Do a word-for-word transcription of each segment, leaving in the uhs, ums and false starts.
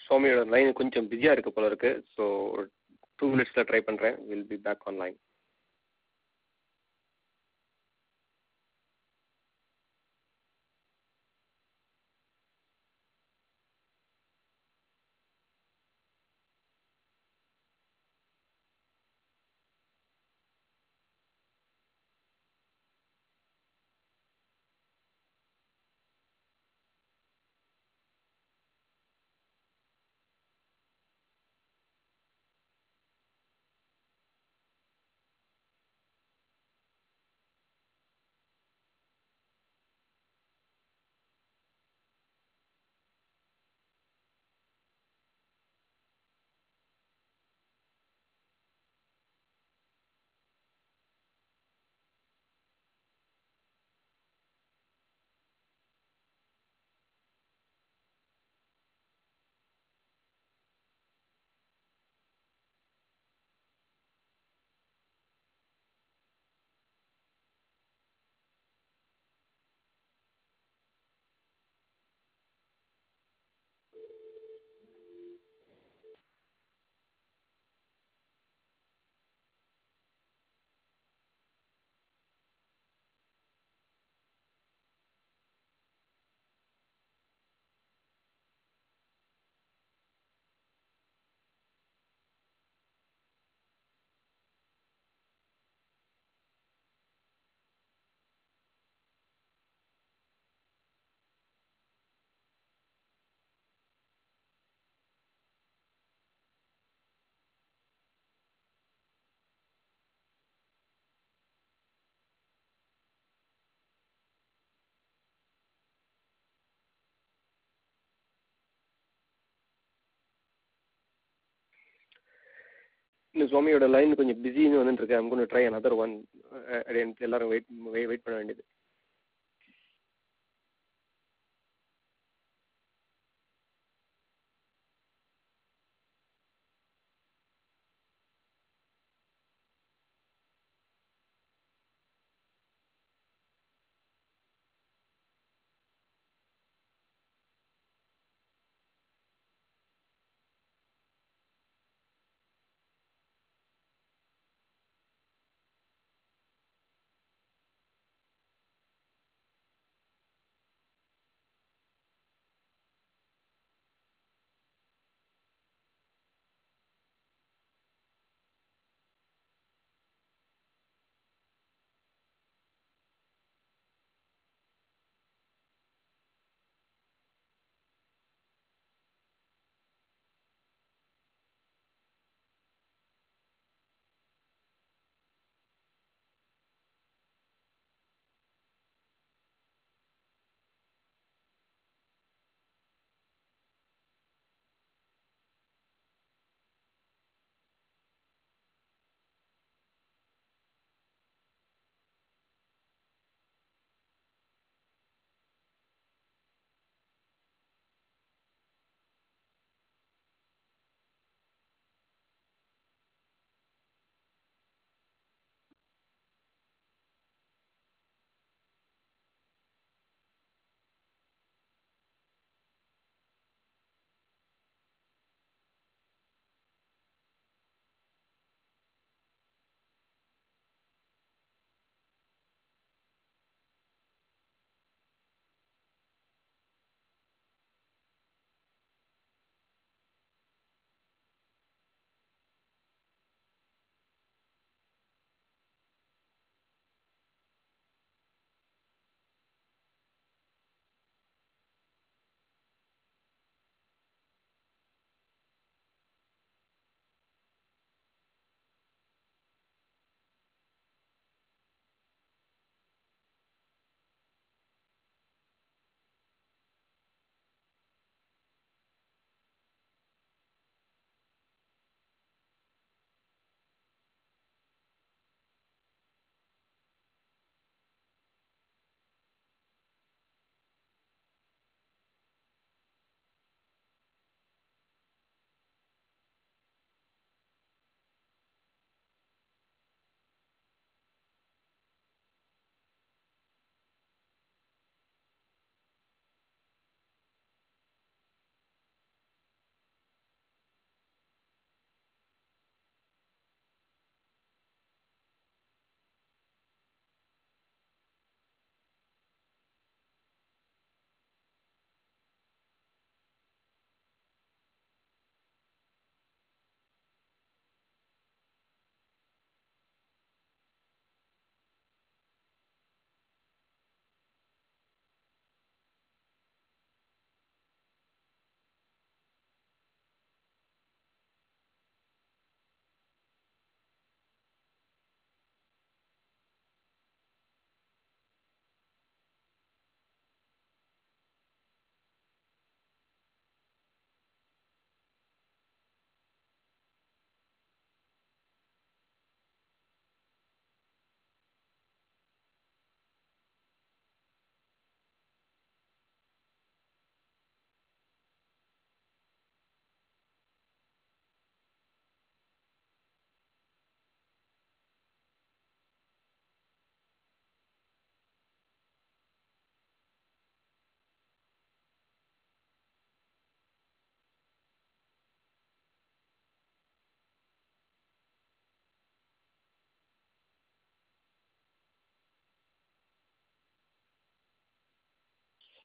சுவாமியோட லைன் கொஞ்சம் பிஸியாக இருக்க போல இருக்கு. ஸோ ஒரு டூ மினிட்ஸில் ட்ரை பண்ணுறேன். Will be back online. இந்த சுவாமியோட லைன் கொஞ்சம் பிஸின்னு வந்துட்டு இருக்கு. I'm going to try another one. எல்லாரும் வெயிட் வெயிட் பண்ண வேண்டியது.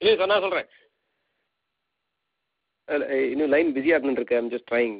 ஏய் சொன்னா சொல்கிறேன். இன்னும் லைன் பிஸியாக இருந்துருக்கு. I'm just trying.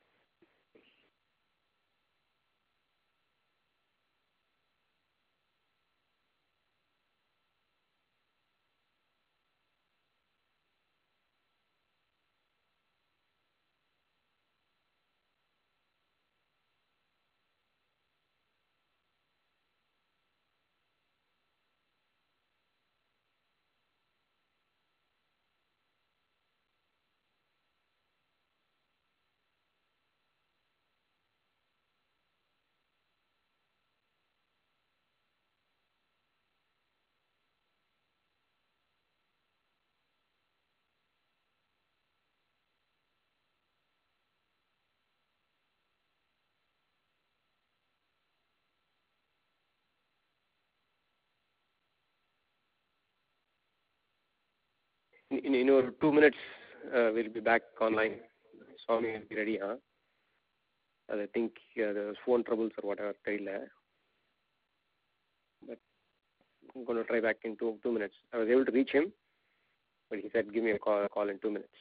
இன்னும் ஒரு two minutes will be back online. சுவாமி வில் பி ரெடி. ஆ அது திங்க் அது ஃபோன் ட்ரபுள்ஸ் ஆர் வாட் எவர் தெரியல. But I'm going to try back in two two minutes. I was able to reach him, but he said give me a call, a call in two minutes.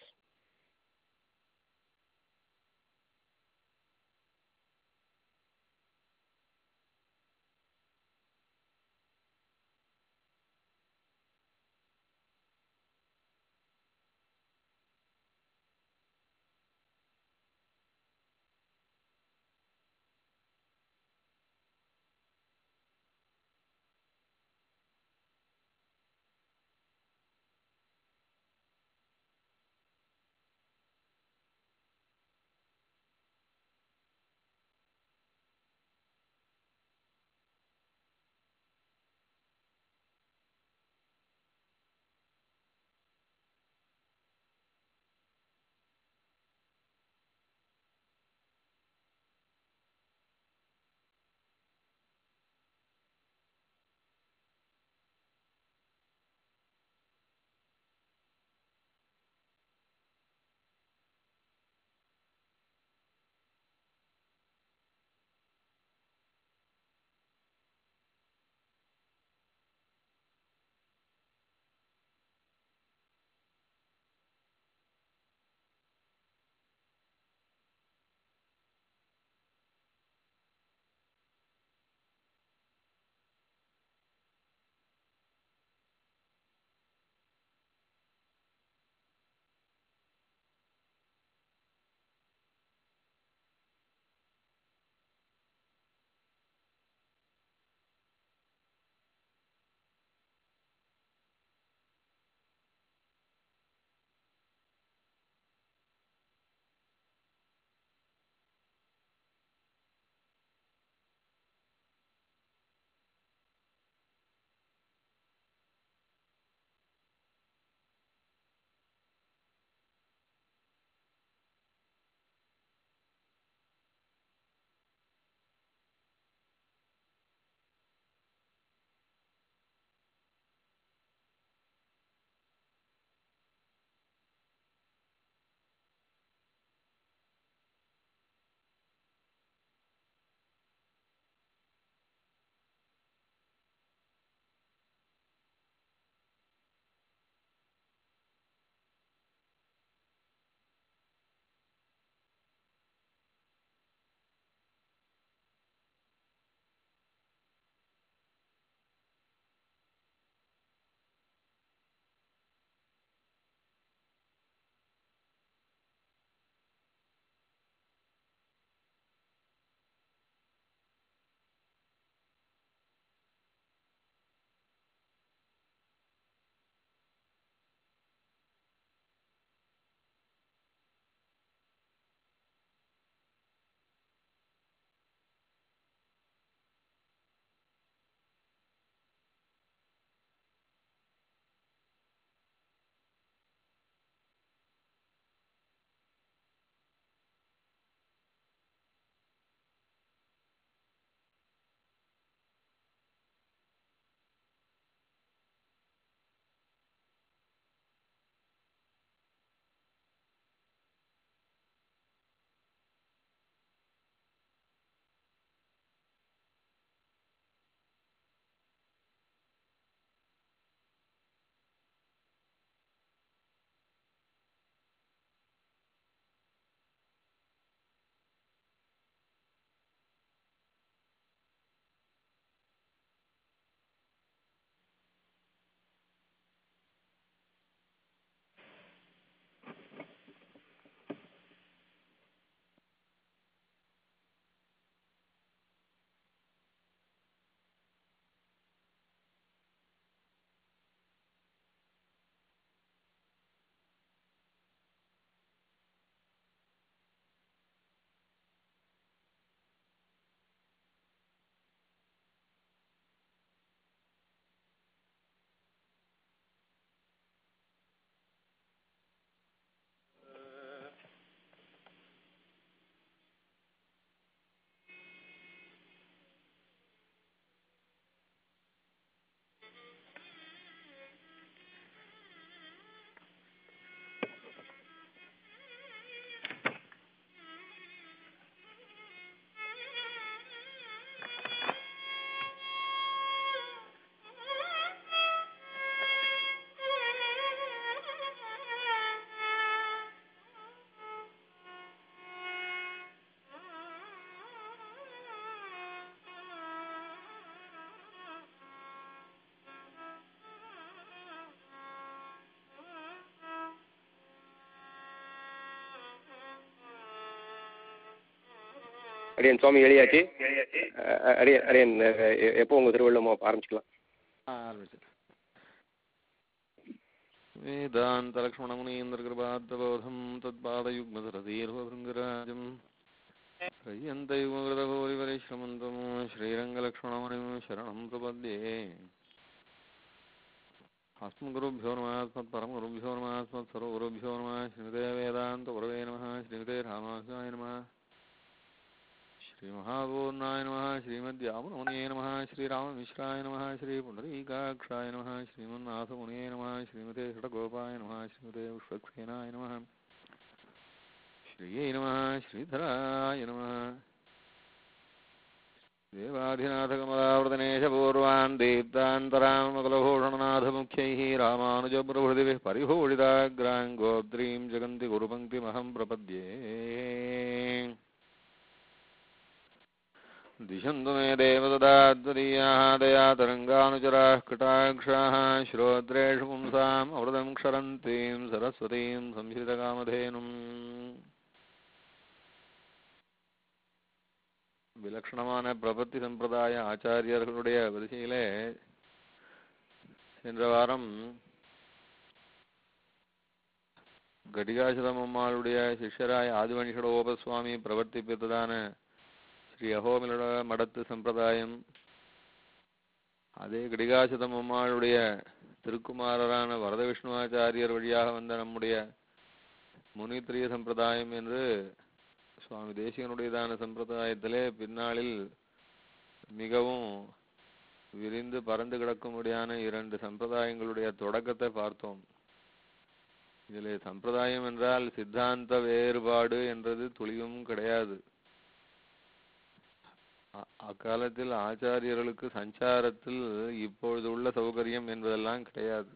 அடியன் சுவாமி எழுதியாச்சு. அடியன் அடியன் எப்போ உங்கள் திருவள்ளுவமோ ஆரம்பிச்சுக்கலாம். ஆரம்பிச்சு வேதாந்தலக்ஷ்மணமுனீந்திரகிருபாத்தபோதம் தத்பாதயுக்மதரதீர்வபிருங்கராஜம் யந்தயுககிருதபோரிபரிஷ்ரமந்தம் ஸ்ரீரங்கலக்ஷ்மணமுனிம் சரணம் பிரபத்யே. अस्मद्गुरुभ्यो नमः अस्मत्परमगुरुभ्यो नमः अस्मत्सर्वगुरुभ्यो नमः. श्रीमते वेदान्तगुरवे नमः. श्रीमते रामानुजाय नमः. श्रीमहापूर्णाय नमः. श्रीमद्यामुनमुनये नमः. श्रीराममिश्राय नमः. श्रीपुण्डरीकाक्षाय नमः. श्रीमन्नाथमुनये नमः. श्रीमते षट्गोपाय नमः. श्रीमते पुष्पसेनाय नमः. श्रीयै नमः. श्रीधराय नमः. देवाधिनाथकमलावर्तनेशपूर्वान् दीप्तान्तरामकुलभूषणनाथमुख्यैः रामानुजप्रभृतिभिः परिभूषिताग्रां गोत्रीं जगन्ति गुरुपङ्क्तिमहं प्रपद्ये. दिशन्तु मे देवददाद्वदीयाः दयातरङ्गानुचराः कटाक्षाः श्रोत्रेषु पुंसाम् अमृतं क्षरन्तीं सरस्वतीं संश्रितकामधेनुम्. விலட்சணமான பிரபத்தி சம்பிரதாய ஆச்சாரியர்களுடைய வரிசையிலே சென்ற வாரம் கடிகாசதம்மாளுடைய சிஷ்யராய் ஆதிவணிஷடோபசுவாமி பிரவர்த்திப்பித்ததான ஸ்ரீ அஹோமில மடத்து சம்பிரதாயம், அதே கடிகாசதம்மாளுடைய திருக்குமாரரான வரத விஷ்ணுவாச்சாரியர் வழியாக வந்த நம்முடைய முனித்திரிய சம்பிரதாயம் என்று சுவாமி தேசிகனுடையதான சம்பிரதாயத்திலே பின்னாளில் மிகவும் விரிந்து பறந்து கிடக்கும்படியான இரண்டு சம்பிரதாயங்களுடைய தொடக்கத்தை பார்த்தோம். இதில் சம்பிரதாயம் என்றால் சித்தாந்த வேறுபாடு என்றது துளியும் கிடையாது. அக்காலத்தில் ஆச்சாரியர்களுக்கு சஞ்சாரத்தில் இப்பொழுது உள்ள சௌகரியம் என்பதெல்லாம் கிடையாது.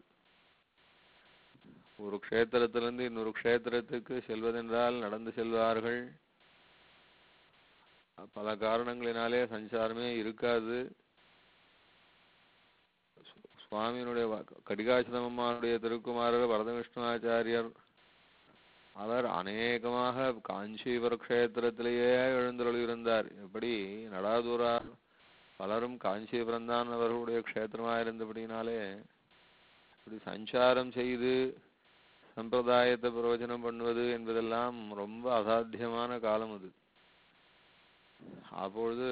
ஒரு க்ஷேத்திரத்திலிருந்து இன்னொரு க்ஷேத்திரத்துக்கு செல்வதென்றால் நடந்து செல்வார்கள். பல காரணங்களினாலே சஞ்சாரமே இருக்காது. சுவாமியினுடைய கடிகாசதம்மானுடைய திருக்குமாரர் வரத விஷ்ணுவாச்சாரியர் அவர் அநேகமாக காஞ்சிபுர க்ஷேத்திரத்திலேயே எழுந்தருளியிருந்தார். எப்படி நடாதூரார் பலரும் காஞ்சிபுரம் தான் அவர்களுடைய க்ஷேத்திரமாயிருந்தபடினாலே இப்படி சஞ்சாரம் செய்து சம்பிரதாயத்தை பிரயோஜனம் பண்ணுவது என்பதெல்லாம் ரொம்ப அசாத்தியமான காலம் அது. அப்பொழுது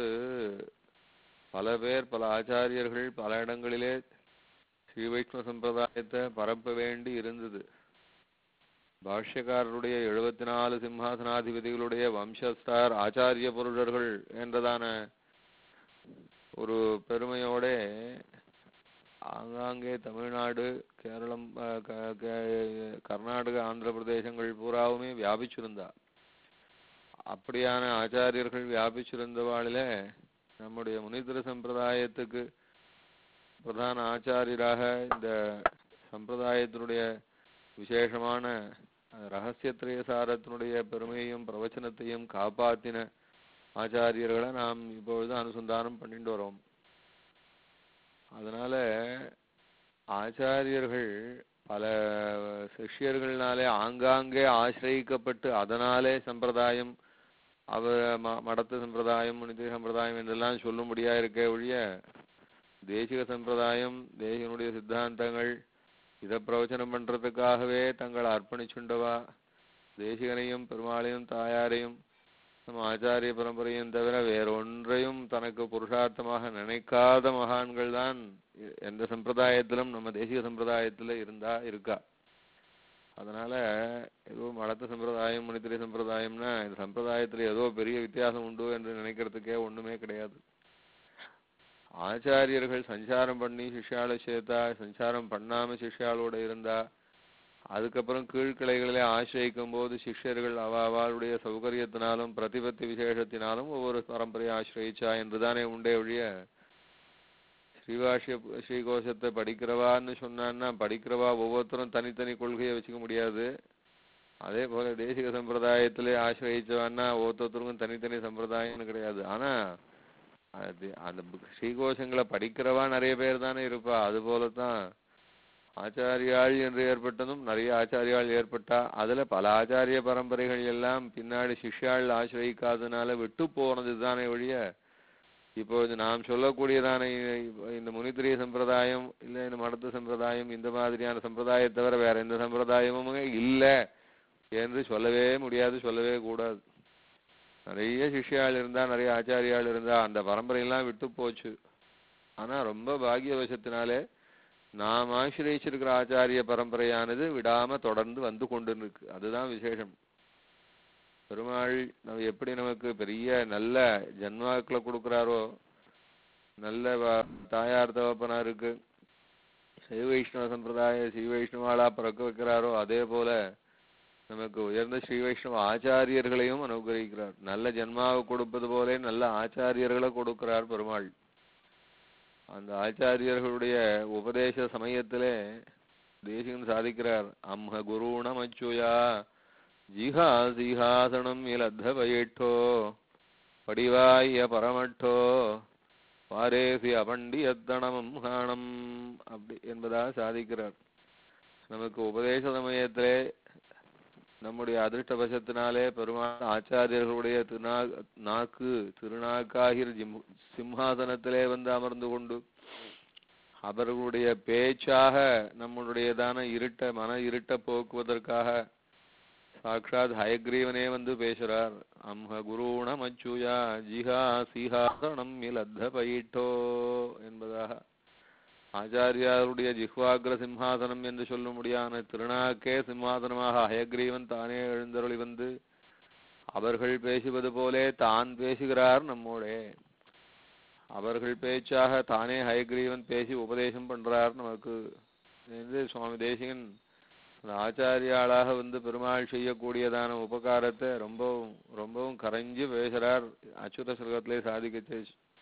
பல பேர் பல ஆச்சாரியர்கள் பல இடங்களிலே ஸ்ரீ வைஷ்ணவ சம்பிரதாயத்தை பரப்ப வேண்டி இருந்தது. பாஷ்யக்காரருடைய எழுபத்தி நாலு சிம்ஹாசனாதிபதிகளுடைய வம்சஸ்தார் ஆச்சாரிய புருஷர்கள் என்றதான ஒரு பெருமையோட ஆங்காங்கே தமிழ்நாடு, கேரளம், கர்நாடக, ஆந்திர பிரதேசங்கள் பூராவுமே வியாபிச்சிருந்தா. அப்படியான ஆச்சாரியர்கள் வியாபிச்சிருந்தவாளில நம்முடைய முனித்திர சம்பிரதாயத்துக்கு பிரதான ஆச்சாரியராக இந்த சம்பிரதாயத்தினுடைய விசேஷமான ரகசியத்திரய சாரத்தினுடைய பெருமையையும் பிரவச்சனத்தையும் காப்பாத்தின ஆச்சாரியர்களை நாம் இப்பொழுது அனுசந்தானம் பண்ணிட்டு வரோம். அதனால ஆச்சாரியர்கள் பல சிஷ்யர்களாலே ஆங்காங்கே ஆசிரியக்கப்பட்டு அதனாலே சம்பிரதாயம் அவ மடத்து சம்பிரதாயம் முனித்திர சம்பிரதாயம் என்றெல்லாம் சொல்லும்படியா இருக்க ஒழிய தேசிக சம்பிரதாயம் தேசிகனுடைய சித்தாந்தங்கள் இதை பிரவச்சனம் பண்றதுக்காகவே தங்களை அர்ப்பணிச்சுண்டவா தேசிகனையும் பெருமாளையும் தாயாரையும் நம்ம ஆச்சாரிய பரம்பரையும் தவிர வேறொன்றையும் தனக்கு புருஷார்த்தமாக நினைக்காத மகான்கள் தான் எந்த சம்பிரதாயத்திலும் நம்ம தேசிக சம்பிரதாயத்துல இருந்தா இருக்கா. அதனால ஏதோ மடத்த சம்பிரதாயம் முனித்திரை சம்பிரதாயம்னா இந்த சம்பிரதாயத்துல ஏதோ பெரிய வித்தியாசம் உண்டு என்று நினைக்கிறதுக்கே ஒண்ணுமே கிடையாது. ஆச்சாரியர்கள் சஞ்சாரம் பண்ணி சிஷ்யாளை சேர்த்தா, சஞ்சாரம் பண்ணாம சிஷ்யாளோட இருந்தா, அதுக்கப்புறம் கீழ்கிளைகளிலே ஆசிரியிக்கும் போது சிஷ்யர்கள் அவ அவளுடைய சௌகரியத்தினாலும் பிரதிபத்தி விசேஷத்தினாலும் ஒவ்வொரு பரம்பரையை ஆசிரியிச்சா என்றுதானே உண்டே ஒழிய ஸ்ரீவாஷ்ய ஸ்ரீகோஷத்தை படிக்கிறவான்னு சொன்னான்னா படிக்கிறவா ஒவ்வொருத்தரும் தனித்தனி கொள்கையை வச்சுக்க முடியாது. அதே போல தேசிக சம்பிரதாயத்திலே ஆசிரியிச்சவான்னா ஒவ்வொருத்தருக்கும் தனித்தனி சம்பிரதாயம்னு கிடையாது. ஆனா அது அந்த ஸ்ரீகோஷங்களை படிக்கிறவா நிறைய பேர் தானே இருப்பா. அது போலதான் ஆச்சாரியாள் என்று ஏற்பட்டதும் நிறைய ஆச்சாரியாள் ஏற்பட்டா அதுல பல ஆச்சாரிய பரம்பரைகள் எல்லாம் பின்னாடி சிஷ்யாள் ஆசிரியிக்காதனால விட்டு போனது தானே ஒழிய இப்போது நாம் சொல்லக்கூடியதான இந்த முனித்திரிய சம்பிரதாயம் இல்லை இந்த மடத்து சம்பிரதாயம் இந்த மாதிரியான சம்பிரதாயத்தை தவிர வேற எந்த சம்பிரதாயமும் இல்லை என்று சொல்லவே முடியாது, சொல்லவே கூடாது. நிறைய சிஷ்யாள் இருந்தா நிறைய ஆச்சாரியாள் இருந்தா அந்த பரம்பரையெல்லாம் விட்டு போச்சு. ஆனா ரொம்ப பாகியவசத்தினாலே நாம் ஆசிரியச்சிருக்கிற ஆச்சாரிய பரம்பரையானது விடாம தொடர்ந்து வந்து கொண்டு இருக்கு. அதுதான் விசேஷம். பெருமாள் நம்ம எப்படி நமக்கு பெரிய நல்ல ஜன்மாக்களை கொடுக்குறாரோ, நல்ல தாயார் தகப்பனாருக்கு சைவ வைஷ்ணவ சம்பிரதாய ஸ்ரீ வைஷ்ணவாளா பிறக்க வைக்கிறாரோ அதே போல நமக்கு உயர்ந்த ஸ்ரீ வைஷ்ணவ ஆச்சாரியர்களையும் அனுகிரகிக்கிறார். நல்ல ஜன்மாவை கொடுப்பது போலே நல்ல ஆச்சாரியர்களை கொடுக்கிறார் பெருமாள். அந்த ஆச்சாரியர்களுடைய உபதேச சமயத்திலே தேசிகன் சாதிக்கிறார், அம்ஹ குருணம் அச்சுயா ஜிஹா சிஹாசனம் இலத்த பயிட்டோ படிவாய பரமட்டோ பாரேசி அபண்டியத்தனம் ஹானம் அப்படி என்பதாக சாதிக்கிறார். நமக்கு உபதேச சமயத்திலே நம்முடைய அதிர்ஷ்டவசத்தினாலே பெருமாள் ஆச்சாரியர்களுடைய திருநா நாக்கு திருநாக்காகிற சிம்ஹாசனத்திலே வந்து அமர்ந்து கொண்டு அவர்களுடைய பேச்சாக நம்முடையதான இருட்ட மன இருட்ட போக்குவதற்காக சாட்சாத் ஹயக்ரீவனே வந்து பேசுறார். அம்ஹ குருணம் அச்சுயா ஜிஹா சிஹாசனம் இலத்த பயிட்டோ என்பதாக ஆச்சாரியாருடைய ஜிஹ்வாக்ர சிம்ஹாசனம் என்று சொல்ல முடியாத திருநாக்கே சிம்ஹாசனமாக ஹயக்ரீவன் தானே எழுந்தருளி வந்து அவர்கள் பேசுவது போலே தான் பேசுகிறார் நம்மோடே. அவர்கள் பேச்சாக தானே ஹயக்ரீவன் பேசி உபதேசம் பண்றார் நமக்கு என்று சுவாமி தேசிகன் ஆச்சாரியாளாக வந்து பெருமாள் செய்யக்கூடியதான உபகாரத்தை ரொம்பவும் ரொம்பவும் கரைஞ்சு பேசுறார். அச்சுத சுலகத்திலே சாதிக்க.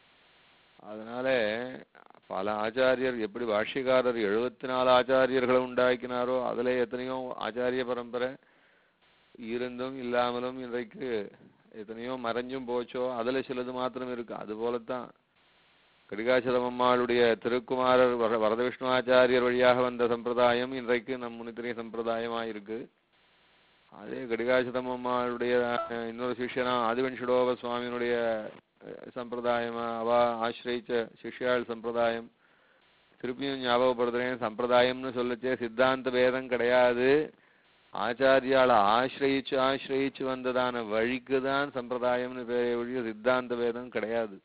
அதனால பல ஆச்சாரியர் எப்படி பாஷ்யக்காரர் எழுபத்தி நாலு ஆச்சாரியர்களை உண்டாக்கினாரோ அதுல எத்தனையோ ஆச்சாரிய பரம்பரை இருந்தும் இல்லாமலும் இன்றைக்கு எத்தனையோ மறைஞ்சும் போச்சோ அதுல சிலது மாத்திரம் இருக்கு. அது போலத்தான் கடிகாச்சலமம்மாளுடைய திருக்குமாரர் வரத விஷ்ணுவாச்சாரியர் வழியாக வந்த சம்பிரதாயம் இன்றைக்கு நம் முனித்திரிய சம்பிரதாயமாயிருக்கு. அதே கடிகாச்சலமம்மாளுடைய இன்னொரு சிஷ்யனா ஆதிவன்ஷடோப சுவாமியினுடைய சம்பிரதாயமா அவ ஆசிரியிச்ச சிஷ்யாள் சம்பிரதாயம் திருப்பியும் ஞாபகப்படுத்துறேன். சம்பிரதாயம்னு சொல்லச்சே சித்தாந்த பேதம் கிடையாது. ஆச்சாரியால ஆசிரியிச்சு ஆசிரியிச்சு வந்ததான வழிக்குதான் சம்பிரதாயம்னு பேரை ஒழிய சித்தாந்த பேதம் கிடையாது.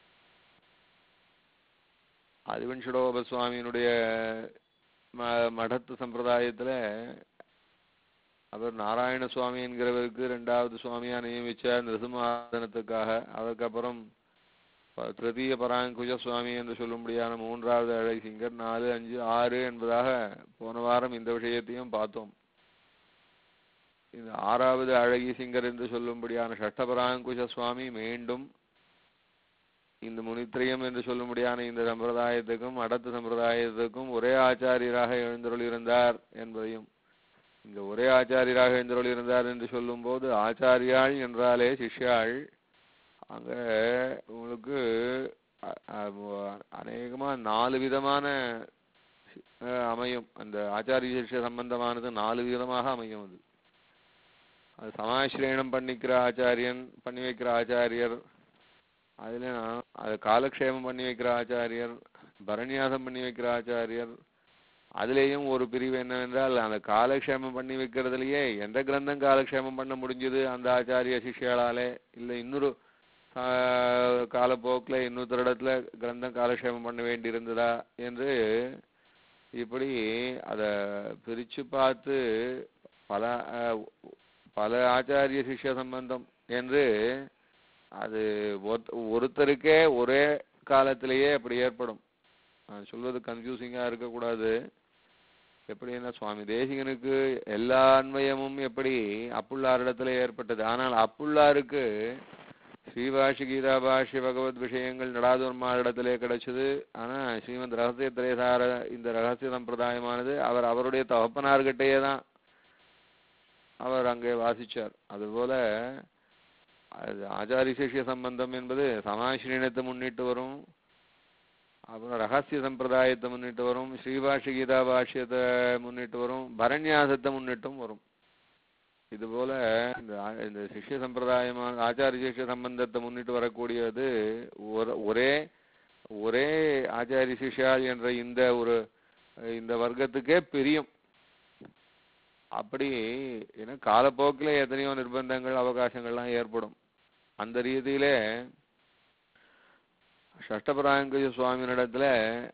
ஆதிவன்ஷடோப சுவாமியினுடைய மடத்து சம்பிரதாயத்துல அவர் நாராயண சுவாமி என்கிறவருக்கு இரண்டாவது சுவாமியா நியமிச்சார் நிருசிம்மாசனத்துக்காக. அதற்கப்புறம் திருத்தீய பராங்குஜ சுவாமி என்று சொல்ல முடியாத மூன்றாவது அழகி சிங்கர் நாலு அஞ்சு ஆறு என்பதாக போன வாரம் இந்த விஷயத்தையும் பார்த்தோம். இந்த ஆறாவது அழகி சிங்கர் என்று சொல்லும்படியான ஷஷ்டபராங்குஜ சுவாமி மீண்டும் இந்த முனித்திரியம் என்று சொல்ல முடியாத இந்த சம்பிரதாயத்துக்கும் அடத்து சம்பிரதாயத்துக்கும் ஒரே ஆச்சாரியராக எழுந்தருளியிருந்தார் என்பதையும், இங்க ஒரே ஆச்சாரியராக எழுந்தருளியிருந்தார் என்று சொல்லும் போது ஆச்சாரியாள் என்றாலே சிஷ்யாள். அங்க உங்களுக்கு அநேகமா நாலு விதமான அமையும். அந்த ஆச்சாரிய சிஷ்ய சம்பந்தமானது நாலு விதமாக அமையும். அது அது சமாசிரயணம் பண்ணிக்கிற ஆச்சாரியன் பண்ணி வைக்கிற ஆச்சாரியர், அதுல அது காலக்ஷேமம் பண்ணி வைக்கிற ஆச்சாரியர், பரநியாசம் பண்ணி வைக்கிற ஆச்சாரியர். அதுலேயும் ஒரு பிரிவு என்னவென்றால் அந்த காலக்ஷேமம் பண்ணி வைக்கிறதுலயே எந்த கிரந்தம் காலக்ஷேமம் பண்ண முடிஞ்சது அந்த ஆச்சாரிய சிஷ்யாளாலே, இல்லை இன்னொரு காலப்போக்கில் இன்னொரு இடத்துல கிரந்தம் காலக்ஷேமம் பண்ண வேண்டி இருந்ததா என்று இப்படி அதை பிரிச்சு பார்த்து பல பல ஆச்சாரிய சிஷ்ய சம்பந்தம் என்று அது ஒருத்தருக்கே ஒரே காலத்திலேயே அப்படி ஏற்படும். நான் சொல்வது கன்ஃபியூசிங்கா இருக்கக்கூடாது. எப்படின்னா சுவாமி தேசிகனுக்கு எல்லா அன்வயமும் எப்படி அப்புள்ளாரிடத்துல ஏற்பட்டது. ஆனால் அப்புள்ளாருக்கு ஸ்ரீபாஷி கீதா பாஷ்ய பகவத் விஷயங்கள் நடாதுர்மாரிடத்திலே கிடைச்சது. ஆனா ஸ்ரீமத் ரகசிய திரேசார இந்த ரகசிய சம்பிரதாயமானது அவர் அவருடைய தகப்பனார்கிட்டயே தான் அவர் அங்கே வாசிச்சார். அதுபோல ஆச்சாரிய சிஷ்ய சம்பந்தம் என்பது சமாசிரீனத்தை முன்னிட்டு வரும். அப்புறம் ரகசிய சம்பிரதாயத்தை முன்னிட்டு வரும், ஸ்ரீபாஷ்ய கீதா பாஷ்யத்தை முன்னிட்டு வரும், பரநியாசத்தை முன்னிட்டும் வரும். இதுபோல இந்த இந்த சிஷ்ய சம்பிரதாயமான ஆச்சாரிய சிஷ்ய சம்பந்தத்தை முன்னிட்டு வரக்கூடியது ஒரே ஒரே ஆச்சாரிய சிஷ்யால் என்ற இந்த ஒரு இந்த வர்க்கத்துக்கே பிரியும். அப்படி ஏன்னா காலப்போக்கில் எத்தனையோ நிர்பந்தங்கள் அவகாசங்கள்லாம் ஏற்படும். அந்த ரீதியிலே ஷஷ்டபராயங்குஜ சுவாமியினிடத்துல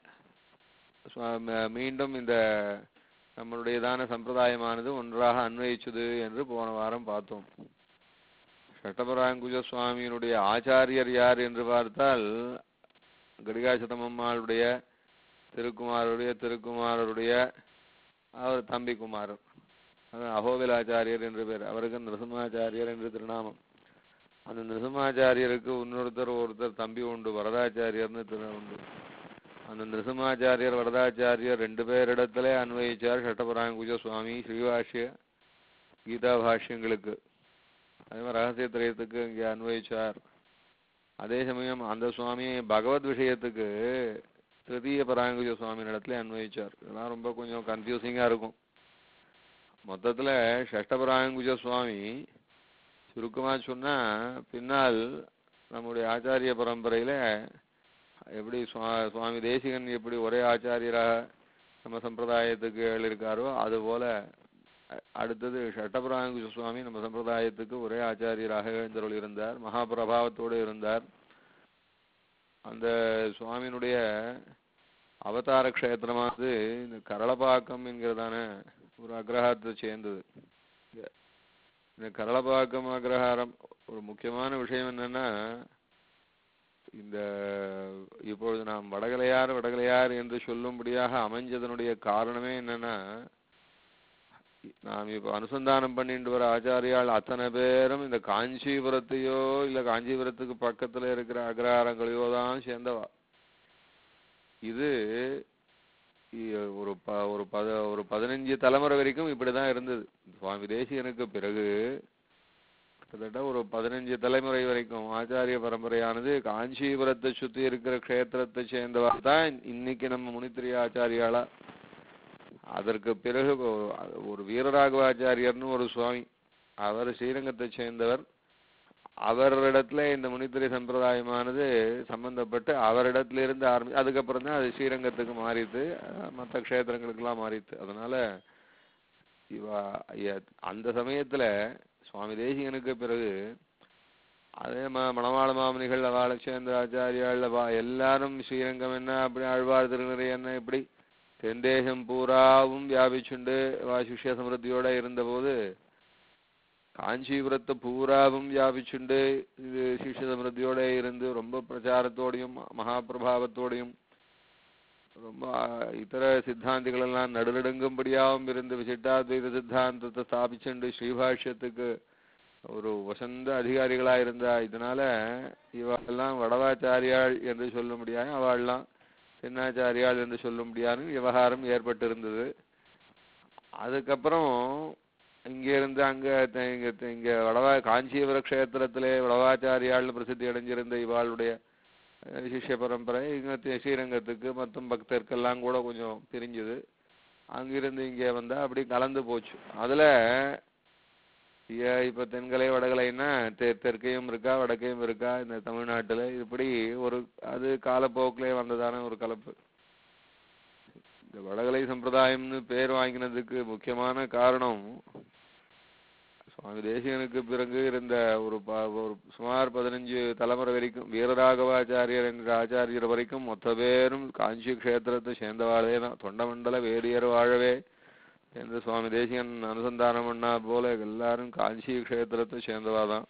மீண்டும் இந்த நம்மளுடையதான சம்பிரதாயமானது ஒன்றாக அன்வயிச்சது என்று போன வாரம் பார்த்தோம். ஷஷ்டபராயங்குஜ சுவாமியினுடைய ஆச்சாரியர் யார் என்று பார்த்தால் கடிகாசதமம்மாளுடைய திருக்குமாரருடைய திருக்குமாரருடைய அவர் தம்பி குமாரர், அகோபிலாச்சாரியர் என்று பேர். அவருக்கு நிருசிம்மாச்சாரியர் என்று திருநாமம். அந்த நிருசிம்மாச்சாரியருக்கு இன்னொருத்தர் ஒருத்தர் தம்பி உண்டு, வரதாச்சாரியர்னு திரு உண்டு. அந்த நிருசிம்மாச்சாரியர் வரதாச்சாரியர் ரெண்டு பேரிடத்துல அன்வயிச்சார் ஷஷ்டபராயங்குஜ சுவாமி ஸ்ரீபாஷ்ய கீதா பாஷ்யங்களுக்கு. அதே மாதிரி ரகசிய திரயத்துக்கு இங்கே அன்வயிச்சார். அதே சமயம் அந்த சுவாமியை பகவத் விஷயத்துக்கு திருத்தீய பராயங்குஜ சுவாமி இடத்துல அன்வயிச்சார். இதெல்லாம் ரொம்ப கொஞ்சம் கன்ஃபியூசிங்கா இருக்கும். மொத்தத்துல ஷஷ்டபராயங்குஜ சுவாமி சுருக்கமா சொன்னா பின்னால் நம்முடைய ஆச்சாரிய பரம்பரையில எப்படி சுவாமி தேசிகன் எப்படி ஒரே ஆச்சாரியராக நம்ம சம்பிரதாயத்துக்கு எழுதியிருக்காரோ அதுபோல அடுத்தது ஷஷ்டபராயங்குஜ சுவாமி நம்ம சம்பிரதாயத்துக்கு ஒரே ஆச்சாரியராக எழுந்தருள் இருந்தார். மகாபிரபாவத்தோடு இருந்தார். அந்த சுவாமியினுடைய அவதார க்ஷேத்திரமானது இந்த கரளபாக்கம் என்கிறதான ஒரு அக்ரஹாரத்தை சேர்ந்தது. இந்த கரளபாக்கம் அக்ரஹாரம் ஒரு முக்கியமான விஷயம் என்னன்னா, இந்த இப்பொழுது நாம் வடகலையார் வடகலையார் என்று சொல்லும்படியாக அமைஞ்சதனுடைய காரணமே என்னன்னா, நாம் இப்ப அனுசந்தானம் பண்ணிட்டு வர ஆச்சாரியால் அத்தனை பேரும் இந்த காஞ்சிபுரத்தையோ இல்ல காஞ்சிபுரத்துக்கு பக்கத்துல இருக்கிற அக்ரஹாரங்களையோ தான் சேர்ந்தவா. இது ஒரு ப ஒரு பத ஒரு பதினஞ்சு தலைமுறை வரைக்கும் இப்படிதான் இருந்தது. சுவாமி தேசிகனுக்கு பிறகு கிட்டத்தட்ட ஒரு பதினஞ்சு தலைமுறை வரைக்கும் ஆச்சாரிய பரம்பரையானது காஞ்சிபுரத்தை சுத்தி இருக்கிற க்ஷேத்திரத்தை சேர்ந்தவா தான் இன்னைக்கு நம்ம முனித்திரிய ஆச்சாரியாளா. அதற்கு பிறகு ஒரு வீரராகவாச்சாரியர்னு ஒரு சுவாமி, அவர் ஸ்ரீரங்கத்தை சேர்ந்தவர். அவரிடத்துல இந்த முனித்திரை சம்பிரதாயமானது சம்பந்தப்பட்டு அவரிடத்துல இருந்து ஆரம்பி அதுக்கப்புறம் தான் அது ஸ்ரீரங்கத்துக்கு மாறித்து, மற்ற க்ஷேத்திரங்களுக்கெல்லாம் மாறித்து. அதனால இவ அந்த சமயத்துல சுவாமி தேசிகனுக்கு பிறகு அதே மா மணவாள மாமனிகள் அவளை சேர்ந்த ஆச்சாரியாள் எல்லாரும் ஸ்ரீரங்கம் என்ன அப்படி ஆழ்வார் திருநிறை என்ன இப்படி தென்தேசம் பூராவும் வியாபிச்சுண்டு சிஷ்ய சமிருத்தியோட இருந்தபோது காஞ்சிபுரத்தை பூராவும் வியாபிச்சுண்டு இது சிஷ்ய சமிருத்தியோட இருந்து ரொம்ப பிரச்சாரத்தோடையும் மகாபிரபாவத்தோடையும் ரொம்ப இதர சித்தாந்திகள் எல்லாம் நடுநடுங்கும்படியாகவும் இருந்து விசிட்டாத்வைத சித்தாந்தத்தை ஸ்தாபிச்சுண்டு ஸ்ரீபாஷ்யத்துக்கு ஒரு வசந்த அதிகாரிகளா இருந்தா. இதனால இவெல்லாம் வடவாச்சாரியாள் என்று சொல்ல முடியாது, அவள்லாம் சின்னாச்சாரியாள் என்று சொல்ல முடியாது விவகாரம் ஏற்பட்டிருந்தது. அதுக்கப்புறம் இங்க இருந்து அங்க இங்க இங்க வடவா காஞ்சிபுர க்ஷேத்திரத்திலே வடவாச்சாரியாள்னு பிரசித்தி அடைஞ்சிருந்த இவாளுடைய சிஷ்ய பரம்பரை இங்க ஸ்ரீரங்கத்துக்கு மற்றும் பக்தர்க்கெல்லாம் கூட கொஞ்சம் பிரிஞ்சுது. அங்கிருந்து இங்கே வந்தா அப்படி கலந்து போச்சு. அதுல இப்ப தென்கலை வடகலைன்னா தெ தெற்கையும் இருக்கா வடக்கையும் இருக்கா இந்த தமிழ்நாட்டுல இப்படி ஒரு அது காலப்போக்கிலே வந்ததான ஒரு கலப்பு. இந்த வடகலை சம்பிரதாயம்னு பேர் வாங்கினதுக்கு முக்கியமான காரணம் சுவாமி தேசிகனுக்கு பிறகு இருந்த ஒரு ஒரு சுமார் பதினஞ்சு தலைமுறை வரைக்கும் வீரராகவாச்சாரியர் என்ற ஆச்சாரியர் வரைக்கும் மொத்த பேரும் காஞ்சி க்ஷேத்திரத்தை சேர்ந்தவாழே தான். தொண்டமண்டல வேதியர் வாழவே என்று சுவாமி தேசிகன் அனுசந்தானம் பண்ணா போல எல்லாரும் காஞ்சி க்ஷேத்திரத்தை சேர்ந்தவாதான்.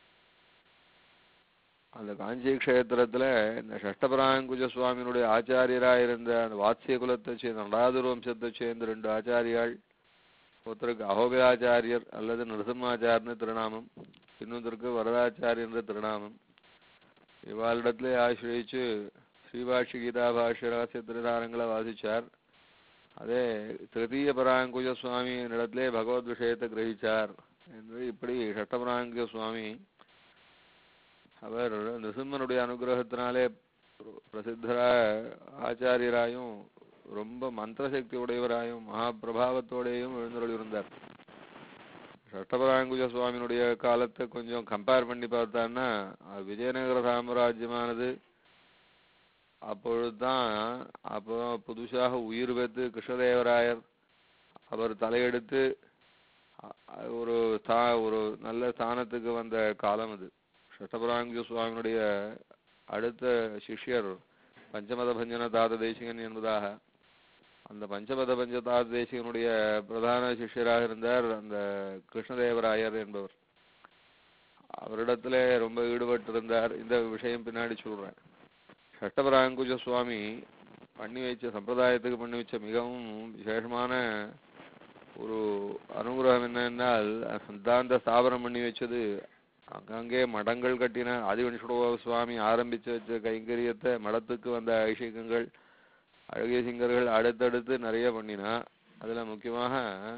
அந்த காஞ்சி க்ஷேத்திரத்துல இந்த ஷஷ்டபராயங்குஜ சுவாமியினுடைய ஆச்சாரியராயிருந்த அந்த வாத்சிய குலத்தை சேர்ந்த நடாதுர் வம்சத்தை சேர்ந்த ரெண்டு ஆச்சாரியாள், ஒருத்தருக்கு அகோபிலாச்சாரியர் அல்லது நிருசிம்மாச்சாரியர்னு திருநாமம், இன்னொருத்தருக்கு வரதாச்சாரியர் என்ற திருநாமம். இவாளிடத்திலே ஆசிரியிச்சு ஸ்ரீபாஷ்ய கீதா பாஷ்ய ரகசிய திருதாரங்களை வாசிச்சார். அதே திருத்தீய பராயங்குஜ சுவாமி இடத்திலே பகவத் விஷயத்தை கிரகிச்சார் என்று இப்படி ஷஷ்டபராயங்குஜ சுவாமி அவர் நிருசிம்மனுடைய அனுகிரகத்தினாலே பிரசித்தராய ஆச்சாரியராயும் ரொம்ப மந்திர சக்தி உடையவராயும் மகாபிரபாவத்தோடையும் எழுந்தருள் இருந்தார். சட்டபராங்குஜ சுவாமியினுடைய காலத்தை கொஞ்சம் கம்பேர் பண்ணி பார்த்தான்னா விஜயநகர சாம்ராஜ்யமானது அப்பொழுதுதான் அப்போ புதுசாக உயிர் பெற்று கிருஷ்ணதேவராயர் அவர் தலையெடுத்து ஒரு தா ஒரு நல்ல ஸ்தானத்துக்கு வந்த காலம் அது. சட்டபராங்குஜ சுவாமியினுடைய அடுத்த சிஷ்யர் பஞ்சமத பஞ்சன தாத தேசிகன் என்பதாக அந்த பஞ்சமத பஞ்ச தாத தேசிகனுடைய பிரதான சிஷ்யராக இருந்தார் அந்த கிருஷ்ணதேவராயர் என்பவர். அவரிடத்துல ரொம்ப ஈடுபட்டிருந்தார். இந்த விஷயம் பின்னாடி சொல்றேன். சட்டபராங்குஜ சுவாமி பண்ணி வச்ச சம்பிரதாயத்துக்கு பண்ணி வச்ச மிகவும் விசேஷமான ஒரு அனுகிரகம் என்னென்னால் சித்தாந்த ஸ்தாபனம் பண்ணி வச்சது. அங்கங்கே மடங்கள் கட்டின ஆதிவன்ஷடோப சுவாமி ஆரம்பிச்சு வச்ச கைங்கரியத்தை மடத்துக்கு வந்த அபிஷேகங்கள் அழகிய சிங்கர்கள் அடுத்தடுத்து நிறைய பண்ணினா. அதுல முக்கியமாக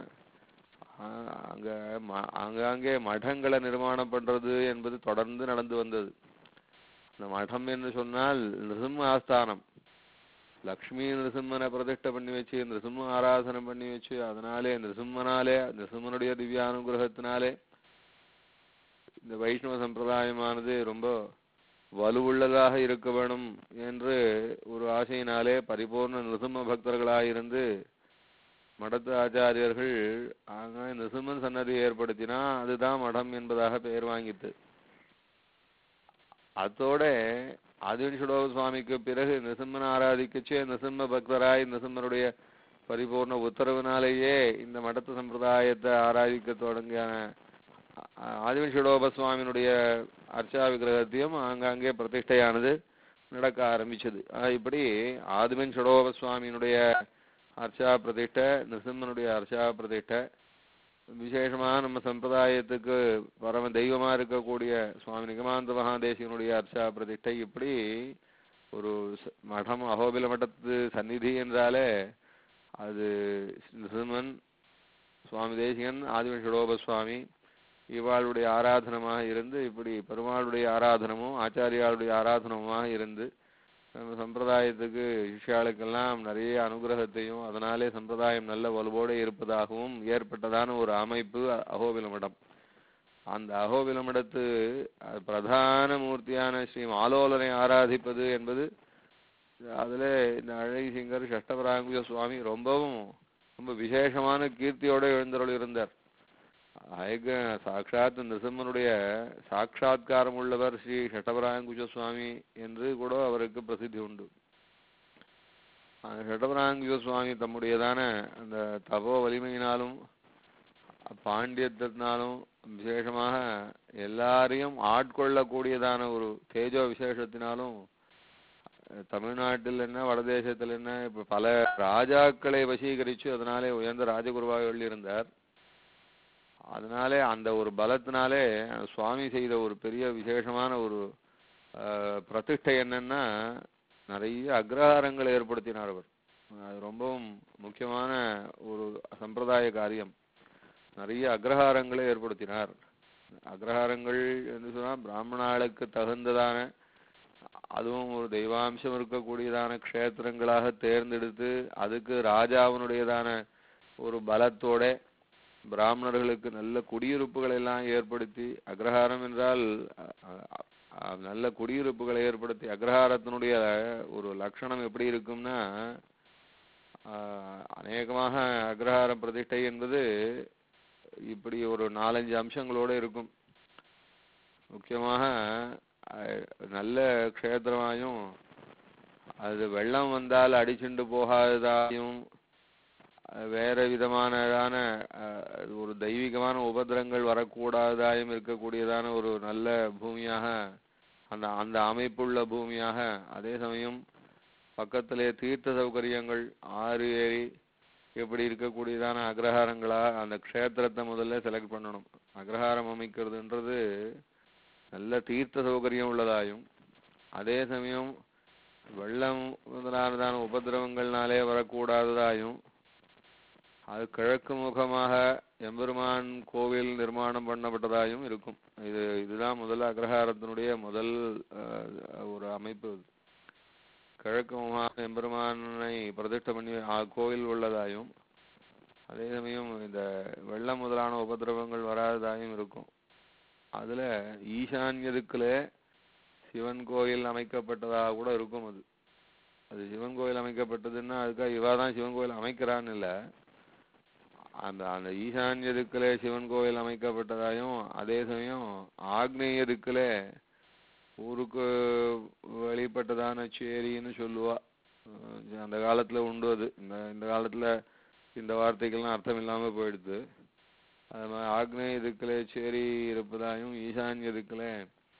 அங்க ஆங்காங்கே மடங்களை நிர்மாணம் பண்றது என்பது தொடர்ந்து நடந்து வந்தது. அந்த மடம் என்று சொன்னால் நிருசிம்ம ஆஸ்தானம். லக்ஷ்மி நிருசிம்மனை பிரதிஷ்டை பண்ணி வச்சு நிருசிம்ம ஆராதனை பண்ணி வச்சு அதனாலே நிருசிம்மனாலே நிருசிம்மனுடைய திவ்யானுகிரகத்தினாலே இந்த வைஷ்ணவ சம்பிரதாயமானது ரொம்ப வலுவுள்ளதாக இருக்க வேணும் என்று ஒரு ஆசையினாலே பரிபூர்ண நிருசிம்ம பக்தர்களாயிருந்து மடத்து ஆச்சாரியர்கள் ஆக நிருசிம்மன் சன்னதி ஏற்படுத்தினா அதுதான் மடம் என்பதாக பெயர் வாங்கித்து. அத்தோட ஆதிவன்ஷடோப சுவாமிக்கு பிறகு நிருசிம்மன் ஆராதிக்கச்சு நிருசிம்ம பக்தராய் நிருசிம்மனுடைய பரிபூர்ண உத்தரவினாலேயே இந்த மடத்து சம்பிரதாயத்தை ஆராதிக்க தொடங்கிய ஆதிவன்ஷடோப சுவாமியினுடைய அர்ச்சா விக்கிரகத்தையும் ஆங்காங்கே பிரதிஷ்டையானது நடக்க ஆரம்பிச்சது. இப்படி ஆதிவன்ஷடோப சுவாமியினுடைய அர்ச்சா பிரதிஷ்டை நிருசிம்மனுடைய அர்ச்சா பிரதிஷ்டை விசேஷமா நம்ம சம்பிரதாயத்துக்கு பரம தெய்வமா இருக்கக்கூடிய சுவாமி நிகமாந்த மகாதேசிகனுடைய அர்ச்சா பிரதிஷ்டை இப்படி ஒரு மடம் அகோபில மடத்து சந்நிதி என்றாலே அது நிருசிம்மன் சுவாமி தேசிகன் ஆதிவன்ஷடோப சுவாமி இவாளுடைய ஆராதனமாக இருந்து இப்படி பெருமாளுடைய ஆராதனமும் ஆச்சாரியாளுடைய ஆராதனமாக இருந்து நம்ம சம்பிரதாயத்துக்கு சிஷ்யாளுக்கெல்லாம் நிறைய அனுகிரகத்தையும் அதனாலே சம்பிரதாயம் நல்ல வலுவோடு இருப்பதாகவும் ஏற்பட்டதான ஒரு அமைப்பு அகோபில மடம். அந்த அகோபில மடத்து பிரதான மூர்த்தியான ஸ்ரீ ஆலோலனை ஆராதிப்பது என்பது அதுல இந்த அழகி சிங்கர் சட்டபராங்குஜ சுவாமி ரொம்பவும் ரொம்ப விசேஷமான கீர்த்தியோடு எழுந்தருள் இருந்தார். ஆயக சாட்சாத் நிருசிம்மனுடைய சாட்சாத்காரம் உள்ளவர் ஸ்ரீ சட்டபராங்குஜ சுவாமி என்று கூட அவருக்கு பிரசித்தி உண்டு. சட்டபராங்குஜ சுவாமி தம்முடையதான அந்த தபோ வலிமையினாலும் பாண்டியத்தினாலும் விசேஷமாக எல்லாரையும் ஆட்கொள்ளக்கூடியதான ஒரு தேஜோ விசேஷத்தினாலும் தமிழ்நாட்டில் என்ன வடதேசத்தில் என்ன இப்ப பல ராஜாக்களை வசீகரிச்சு அதனாலே உயர்ந்த ராஜகுருவாக எழுதியிருந்தார். அதனாலே அந்த ஒரு பலத்தினாலே சுவாமி செய்த ஒரு பெரிய விசேஷமான ஒரு பிரதிஷ்டை என்னன்னா நிறைய அக்ரஹாரங்களை ஏற்படுத்தினார் அவர். அது ரொம்பவும் முக்கியமான ஒரு சம்பிரதாய காரியம். நிறைய அக்ரஹாரங்களை ஏற்படுத்தினார். அக்ரஹாரங்கள் என்று சொன்னால் பிராமணாளுக்கு தகுந்ததான அதுவும் ஒரு தெய்வாம்சம் இருக்கக்கூடியதான க்ஷேத்திரங்களாக தேர்ந்தெடுத்து அதுக்கு ராஜாவினுடையதான ஒரு பலத்தோட பிராமணர்களுக்கு நல்ல குடியிருப்புகளை எல்லாம் ஏற்படுத்தி அக்ரஹாரம் என்றால் நல்ல குடியிருப்புகளை ஏற்படுத்தி அக்ரஹாரத்தினுடைய ஒரு லட்சணம் எப்படி இருக்கும்னா அநேகமாக அக்ரஹார பிரதிஷ்டை என்பது இப்படி ஒரு நாலஞ்சு அம்சங்களோடு இருக்கும். முக்கியமாக நல்ல க்ஷேத்திரமாயும் அது வெள்ளம் வந்தால் அடிச்சுண்டு போகாததாயும் வேற விதமானதான ஒரு தெய்வீகமான உபதிரங்கள் வரக்கூடாதாயும் இருக்கக்கூடியதான ஒரு நல்ல பூமியாக அந்த அந்த அமைப்புள்ள பூமியாக அதே சமயம் பக்கத்திலே தீர்த்த சௌகரியங்கள் ஆறு ஏரி எப்படி இருக்கக்கூடியதான அக்ரஹாரங்களா அந்த க்ஷேத்திரத்தை முதல்ல செலக்ட் பண்ணணும். அக்ரஹாரம் அமைக்கிறதுன்றது நல்ல தீர்த்த சௌகரியம் உள்ளதாயும் அதே சமயம் வெள்ளம் முதலானதான உபதிரவங்கள்னாலே வரக்கூடாததாயும் அது கிழக்கு முகமாக எம்பெருமான் கோவில் நிர்மாணம் பண்ணப்பட்டதாயும் இருக்கும். இது இதுதான் முதல் அக்ரஹாரத்தினுடைய முதல் ஒரு அமைப்பு. கிழக்கு முகமான எம்பெருமானை பிரதிஷ்டை பண்ணி கோயில் உள்ளதாயும் அதே சமயம் இந்த வெள்ளம் முதலான உபதிரவங்கள் வராததாயும் இருக்கும். அதுல ஈசான்யதுக்குல சிவன் கோயில் அமைக்கப்பட்டதாக கூட இருக்கும். அது அது சிவன் கோயில் அமைக்கப்பட்டதுன்னா அதுக்காக இவாதான் சிவன் கோயில் அமைக்கிறான்னு இல்லை, அந்த அந்த ஈசான்ய திக்கிலே சிவன் கோயில் அமைக்கப்பட்டதாயும் அதே சமயம் ஆக்னேய திக்கிலே ஊருக்கு வெளிப்பட்டதான சேரின்னு சொல்லுவா. அந்த காலத்துல உண்டு. அது இந்த இந்த காலத்துல இந்த வார்த்தைகள்லாம் அர்த்தம் இல்லாம போயிடுது. அது மாதிரி ஆக்னேய திக்கிலே சேரி இருப்பதாயும் ஈசான்ய திக்கிலே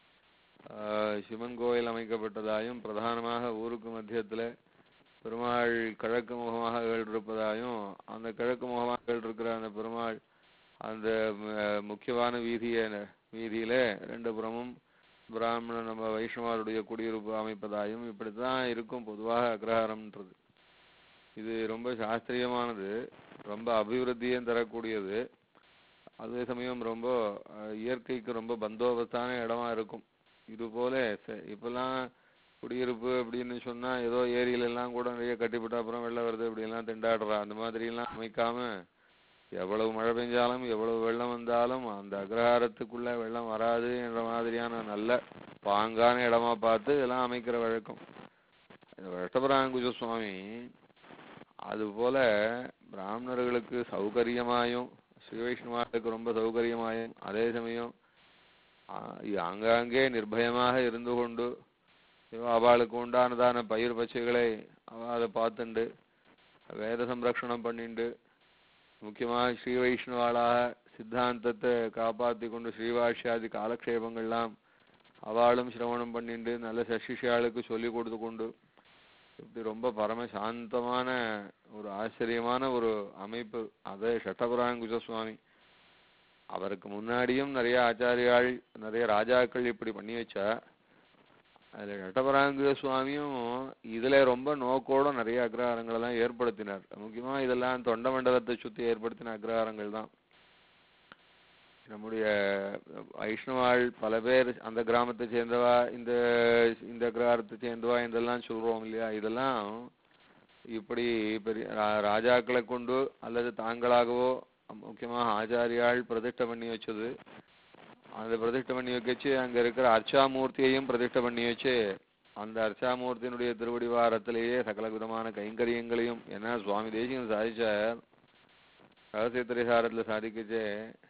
சிவன் கோயில் அமைக்கப்பட்டதாயும் பிரதானமாக ஊருக்கு மத்தியத்துல பெருமாள் கிழக்கு முகமாக இருப்பதாயும் அந்த கிழக்கு முகமாக இருக்கிற அந்த பெருமாள் அந்த முக்கியமான வீதிய வீதியில ரெண்டு புறமும் பிராமண நம்ம வைஷ்ணவருடைய குடியிருப்பு அமைப்பதாயும் இப்படித்தான் இருக்கும் பொதுவாக அக்ரஹாரம்ன்றது. இது ரொம்ப சாஸ்திரியமானது, ரொம்ப அபிவிருத்தியும் தரக்கூடியது, அதே சமயம் ரொம்ப இயற்கைக்கு ரொம்ப பந்தோபஸ்தான இடமா இருக்கும். இது போல இப்பெல்லாம் குடியிருப்பு அப்படின்னு சொன்னா ஏதோ ஏரியில எல்லாம் கூட நிறைய கட்டிவிட்ட அப்புறம் வெள்ளம் வருது அப்படி எல்லாம் திண்டாடுறா. அந்த மாதிரி எல்லாம் அமைக்காம எவ்வளவு மழை பெஞ்சாலும் எவ்வளவு வெள்ளம் வந்தாலும் அந்த அக்ரஹாரத்துக்குள்ள வெள்ளம் வராது என்ற மாதிரியான நல்ல பாங்கான இடமா பார்த்து இதெல்லாம் அமைக்கிற வழக்கம். வெட்டபராங்குஜ சுவாமி அது போல பிராமணர்களுக்கு சௌகரியமாயும் ஸ்ரீ வைஷ்ணவாளுக்கு ரொம்ப சௌகரியமாயும் அதே சமயம் ஆங்காங்கே நிர்பயமாக இருந்து கொண்டு அவளுக்கு உண்டானதான பயிர் பச்சைகளை அவ அதை பார்த்துண்டு வேத சம்ரக்ஷணம் பண்ணிண்டு முக்கியமாக ஸ்ரீ வைஷ்ணவாளாக சித்தாந்தத்தை காப்பாற்றி கொண்டு ஸ்ரீவாஷ்யாதி காலக்ஷேபங்கள்லாம் அவளும் சிரவணம் பண்ணிண்டு நல்ல சசிஷியாளுக்கு சொல்லி கொடுத்து கொண்டு இப்படி ரொம்ப பரம சாந்தமான ஒரு ஆச்சரியமான ஒரு அமைப்பு. அதே ஷட்டபராங்குஜ சுவாமி அவருக்கு முன்னாடியும் நிறைய ஆச்சாரியாள் நிறைய ராஜாக்கள் இப்படி பண்ணி வச்சா. அதுல ஷட்டபராங்குஜ சுவாமியும் இதுல ரொம்ப நோக்கோட நிறைய அக்ரஹாரங்கள் எல்லாம் ஏற்படுத்தினார். முக்கியமா இதெல்லாம் தொண்ட மண்டலத்தை சுத்தி ஏற்படுத்தின அக்ரஹாரங்கள் தான். நம்முடைய வைஷ்ணவாள் பல பேர் அந்த கிராமத்தை சேர்ந்தவா இந்த இந்த அக்ரஹாரத்தை சேர்ந்தவா இதெல்லாம் சொல்றோம் இல்லையா, இதெல்லாம் இப்படி பெரிய ராஜாக்களை கொண்டு அல்லது தாங்களாகவோ முக்கியமாக ஆச்சாரியாள் பிரதிஷ்டை பண்ணி வச்சது. அந்த பிரதிஷ்டை பண்ணி வச்சு அங்க இருக்கிற அர்ச்சாமூர்த்தியையும் பிரதிஷ்டை பண்ணி வச்சு அந்த அர்ச்சாமூர்த்தியினுடைய திருவடிவாரத்திலேயே சகல விதமான கைங்கரியங்களையும் ஏன்னா சுவாமி தேசிகன் சாதிச்சார். ரகசியத்திரைசாரத்துல சாதிக்கச்சே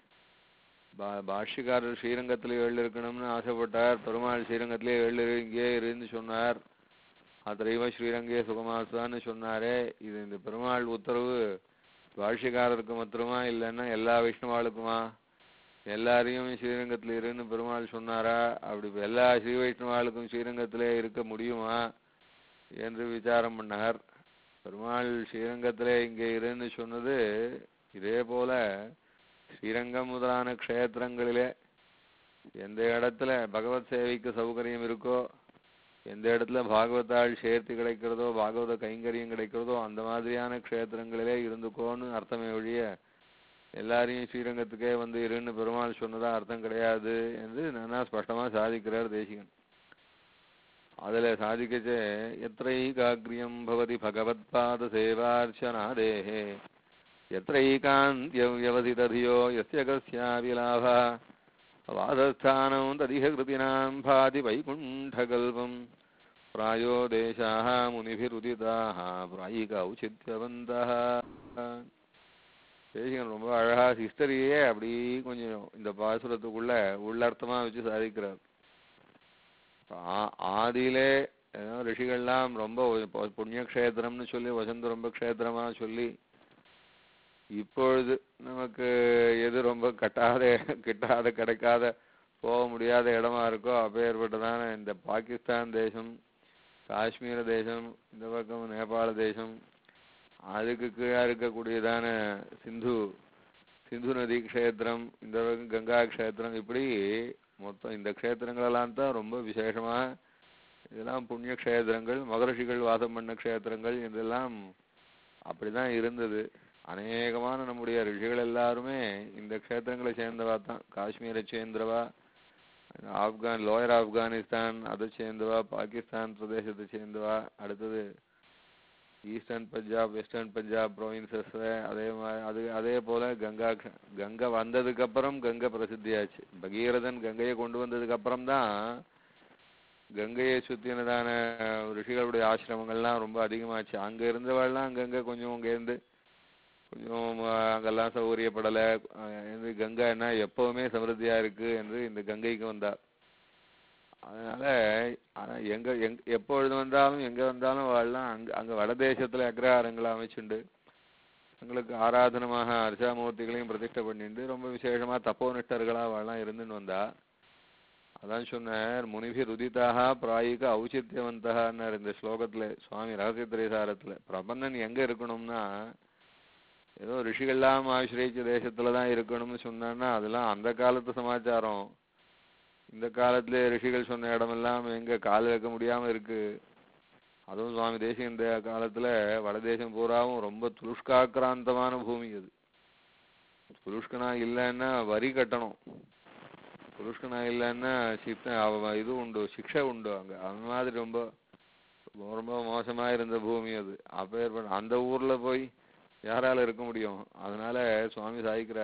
பா பாஷ்யக்காரர் ஸ்ரீரங்கத்திலே எழு இருக்கணும்னு ஆசைப்பட்டார். பெருமாள் ஸ்ரீரங்கத்திலே எழு இங்கே இருந்து சொன்னார். அத்தரைவ ஸ்ரீரங்கே சுகமாசான்னு சொன்னாரே. இது இந்த பெருமாள் உத்தரவு பாஷ்யக்காரருக்கு மாத்திரமா இல்லைன்னா எல்லா வைஷ்ணவாளுக்குமா? எல்லாரையும் ஸ்ரீரங்கத்தில் இருன்னு பெருமாள் சொன்னாரா? அப்படி எல்லா ஸ்ரீ வைஷ்ணவாளுக்கும் ஸ்ரீரங்கத்திலே இருக்க முடியுமா என்று விசாரம் பண்ணார். பெருமாள் ஸ்ரீரங்கத்திலே இங்கே இருன்னு சொன்னது இதே போல ஸ்ரீரங்கம் முதலான க்ஷேத்திரங்களிலே எந்த இடத்துல பகவத் சேவைக்கு சௌகரியம் இருக்கோ, எந்த இடத்துல பாகவதாள் சேர்த்து கிடைக்கிறதோ பாகவத கைங்கரியம் கிடைக்கிறதோ அந்த மாதிரியான க்ஷேத்திரங்களிலே இருந்துக்கோன்னு அர்த்தமே ஒழிய எல்லாரையும் ஸ்ரீரங்கத்துக்கே வந்து இருன்னு பெருமாள் சொன்னதா அர்த்தம் கிடையாது என்று நானா ஸ்பஷ்டமா சாதிக்கிறார் தேசிகன். அதுல சாதிக்கச்சே எத்ரைகாக்ரியம் பவதி பகவத் பாத சேவார்ச்சனாதேஹே எத்ரைகாந்த்யவசிததியோ யஸ்ய கஸ்யாபி லாபா வாதஸ்தானம் ததிஹ கிருதினாம் பாதி வைகுண்டகல்பம் பிராயோ தேசாஹ முனிபிருதிதாஹ பிராயிக ஔசித்யவந்தஹ. தேசிகன் ரொம்ப அழகா ஹிஸ்டரியே அப்படி கொஞ்சம் இந்த பாசுரத்துக்குள்ள உள்ளர்த்தமா வச்சு சாதிக்கிறார். ஆதியிலே ரிஷிகள்லாம் ரொம்ப புண்ணியக்ஷேத்திரம்னு சொல்லி வசந்த ரொம்ப க்ஷேத்திரமா சொல்லி இப்பொழுது நமக்கு எது ரொம்ப கட்டாத கிட்டாத கிடைக்காத போக முடியாத இடமா இருக்கோ அப்பேற்பட்டதான இந்த பாகிஸ்தான் தேசம், காஷ்மீர தேசம், இந்த பக்கம் நேபாள தேசம், அதுக்கு கீழே இருக்கக்கூடியதான சிந்து சிந்து நதி க்ஷேத்திரம், இந்த பக்கம் கங்கா க்ஷேத்திரம், இப்படி மொத்தம் இந்த க்ஷேத்திரங்களெல்லாம் தான் ரொம்ப விசேஷமா இதெல்லாம் புண்ணிய க்ஷேத்திரங்கள், மகரிஷிகள் வாசம் பண்ண க்ஷேத்திரங்கள் இதெல்லாம் அப்படிதான் இருந்தது. அநேகமான நம்முடைய ரிஷிகள் எல்லாருமே இந்த க்ஷேத்திரங்களை சேர்ந்தவா தான். காஷ்மீரை சேர்ந்தவா, ஆப்கான் லோயர் ஆப்கானிஸ்தான் அதை சேர்ந்தவா, பாகிஸ்தான் பிரதேசத்தை சேர்ந்தவா, அடுத்தது eastern Punjab western Punjab provinces, அதே மாதிரி அது அதே போல கங்கா கங்கை வந்ததுக்கு அப்புறம் கங்கை பிரசித்தியாச்சு. பகீரதன் கங்கையை கொண்டு வந்ததுக்கு அப்புறம் தான் கங்கையை சுத்தினதான ரிஷிகளுடைய ஆசிரமங்கள்லாம் ரொம்ப அதிகமாச்சு. அங்க இருந்தவாள்லாம் அங்கங்க கொஞ்சம் அங்க இருந்து கொஞ்சம் அங்கெல்லாம் சௌகரியப்படலை. கங்கை என்ன எப்பவுமே சமிருத்தியா இருக்கு என்று இந்த கங்கைக்கு வந்தார். அதனால எங்க எங் எப்பொழுது வந்தாலும் எங்க வந்தாலும் வாழலாம். அங்க அங்க வடதேசத்துல அக்ரஹாரங்களை அமைச்சுண்டு எங்களுக்கு ஆராதனமாக அர்ச்சாமூர்த்திகளையும் பிரதிஷ்டை பண்ணிட்டு ரொம்ப விசேஷமா தப்போனிஷ்டர்களா வாழலாம் இருந்துன்னு வந்தா. அதான் சொன்னார், முனிபி ருதிதாக பிராயிக ஔச்சித்யவந்தகான்னார் இந்த ஸ்லோகத்துல சுவாமி ரகசியத்திரைசாரத்துல. பிரபந்தன் எங்க இருக்கணும்னா ஏதோ ரிஷிகள்லாம் ஆசிரியச்ச தேசத்துலதான் இருக்கணும்னு சொன்னான்னா அதெல்லாம் அந்த காலத்து சமாச்சாரம். இந்த காலத்துல ரிஷிகள் சொன்ன இடமெல்லாம் எங்க கால் வைக்க முடியாம இருக்கு. அதுவும் சுவாமி தேசியம் இந்த காலத்துல வடதேசம் பூராவும் ரொம்ப துலுஷ்காக்கிராந்தமான பூமி. அது துலுஷ்கனா இல்லைன்னா வரி கட்டணும், துலுஷ்கனா இல்லைன்னா சித்த இது உண்டு, சிக்ஷை உண்டு அங்க. அந்த மாதிரி ரொம்ப ரொம்ப மோசமா இருந்த பூமி அது. அப்ப அந்த ஊர்ல போய் யாரால இருக்க முடியும்? அதனால சுவாமி சாய்க்கிற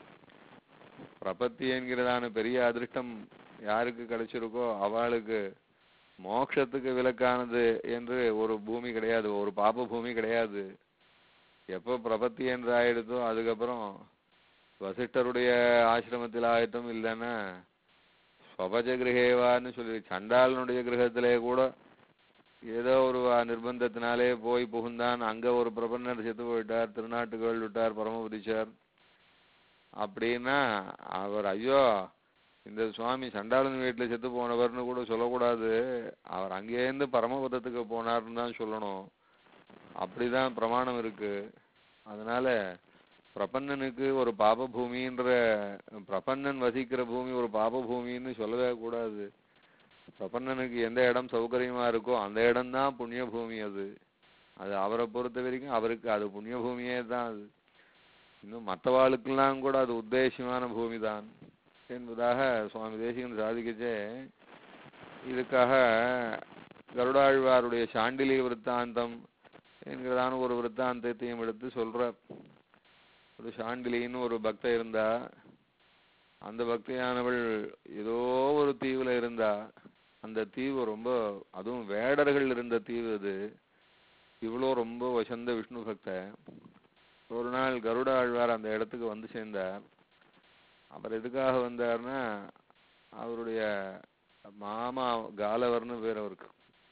பிரபத்தி என்கிறதான பெரிய அதிருஷ்டம் யாருக்கு கிடைச்சிருக்கோ அவளுக்கு மோட்சத்துக்கு விலக்கானது என்று ஒரு பூமி கிடையாது, ஒரு பாப பூமி கிடையாது. எப்போ பிரபத்தி என்று ஆயிடுதோ அதுக்கப்புறம் வசிஷ்டருடைய ஆசிரமத்தில் ஆயிட்டும், இல்லைன்னா ஸ்வபஜ கிரகேவான்னு சொல்லி சண்டாளனுடைய கிரகத்திலே கூட ஏதோ ஒரு நிர்பந்தத்தினாலே போய் புகுந்தான். அங்க ஒரு பிரபன்னர் செத்து போயிட்டார், திருநாட்டுகள் விட்டார், பரமபுரிச்சார். அப்படின்னா அவர் ஐயோ இந்த சுவாமி சண்டாளன் வீட்டுல செத்து போனவர்னு கூட சொல்லக்கூடாது, அவர் அங்கேருந்து பரமபதத்துக்கு போனார்னு தான் சொல்லணும். அப்படிதான் பிரமாணம் இருக்கு. அதனால பிரபன்னனுக்கு ஒரு பாப பூமின்ற, பிரபன்னன் வசிக்கிற பூமி ஒரு பாப பூமின்னு சொல்லவே கூடாது. பிரபன்னனுக்கு எந்த இடம் சௌகரியமா இருக்கோ அந்த இடம்தான் புண்ணிய பூமி. அது அது அவரை பொறுத்த வரைக்கும் அவருக்கு அது புண்ணிய பூமியே தான். அது இன்னும் மற்றவாளுக்கெல்லாம் கூட அது உத்தேசியமான பூமி தான் என்பதாக சுவாமி தேசிகன் சாதிக்கச்சே. இதுக்காக கருடாழ்வாருடைய சாண்டிலி விற்த்தாந்தம் என்கிறதான ஒரு விற்த்தாந்தத்தையும் எடுத்து சொல்ற. ஒரு சாண்டிலின்னு ஒரு பக்த இருந்தா, அந்த பக்தியானவள் ஏதோ ஒரு தீவுல இருந்தா. அந்த தீவு ரொம்ப, அதுவும் வேடர்கள் இருந்த தீவு அது. இவ்வளோ ரொம்ப வசந்த விஷ்ணு பக்த. ஒரு நாள் கருட ஆழ்வார் அந்த இடத்துக்கு வந்து சேர்ந்தார். அவர் எதுக்காக வந்தார்னா அவருடைய மாமா காலவர்னு பேர் அவருக்கு.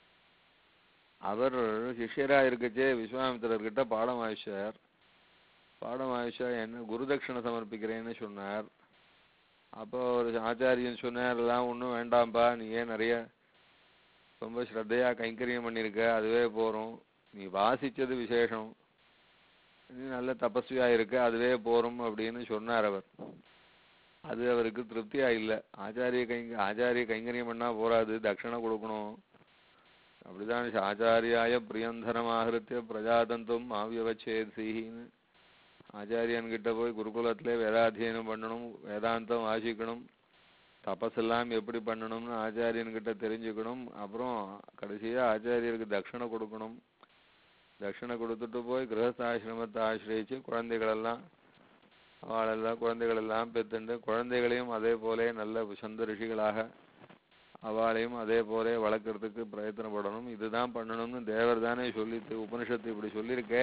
அவர் சிஷ்யரா இருக்கச்சே விஸ்வாமித்திரர்கிட்ட பாடம் ஆயிச்சார். பாடம் ஆயிச்சா என்ன குருதட்சிணை சமர்ப்பிக்கிறேன்னு சொன்னார். அப்போ ஒரு ஆச்சாரியன் சொன்னார், எல்லாம் ஒன்றும் வேண்டாம்ப்பா, நீ ஏன் நிறைய ரொம்ப ஸ்ரத்தையா கைங்கரியம் பண்ணியிருக்க, அதுவே போறோம். நீ வாசிச்சது விசேஷம், நீ நல்ல தபஸ்வியா இருக்க, அதுவே போறோம் அப்படின்னு சொன்னார் அவர். அது அவருக்கு திருப்தியா இல்லை. ஆச்சாரிய கைங்க ஆச்சாரிய கைங்கரியம் பண்ணா போறாது, தட்சிணை கொடுக்கணும். அப்படிதான் ஆச்சாரியாய பிரியந்தரமாகிருத்திய பிரஜாதந்தும் ஆவியவச்சேத்சின்னு ஆச்சாரியன் கிட்ட போய் குருகுலத்திலே வேதாத்தியனம் பண்ணணும், வேதாந்தம் வாசிக்கணும், தபஸெல்லாம் எப்படி பண்ணணும்னு ஆச்சாரியன் கிட்ட தெரிஞ்சுக்கணும். அப்புறம் கடைசியா ஆச்சாரியருக்கு தட்சிணை கொடுக்கணும். தட்சிணை கொடுத்துட்டு போய் கிரகஸ்தாசிரமத்தை ஆசிரியிச்சு குழந்தைகளெல்லாம் அவளெல்லாம் குழந்தைகளெல்லாம் பெற்றுண்டு குழந்தைகளையும் அதே போலே நல்ல சொந்த ரிஷிகளாக அவளையும் அதே போலே வளர்க்கறதுக்கு பிரயத்தனப்படணும். இதுதான் பண்ணணும்னு தேவர் தானே சொல்லிட்டு உபனிஷத்து இப்படி சொல்லியிருக்கே.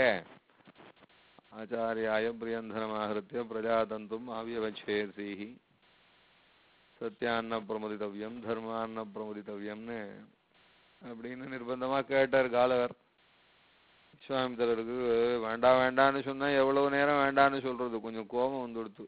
ஆச்சாரியாய பிரியந்தனமாகிருத்திய பிரஜாதந்தும் ஆவியவச்சேர்சீஹி சத்தியான்ன பிரமுதித்தவ்யம் தர்மான்ன பிரமுதித்தவ்யம்னு அப்படின்னு நிர்பந்தமா கேட்டார் காலவர். விஸ்வாமித்திரருக்கு வேண்டாம் வேண்டான்னு சொன்னா எவ்வளவு நேரம் வேண்டான்னு சொல்றது, கொஞ்சம் கோபம் வந்து கொடுத்து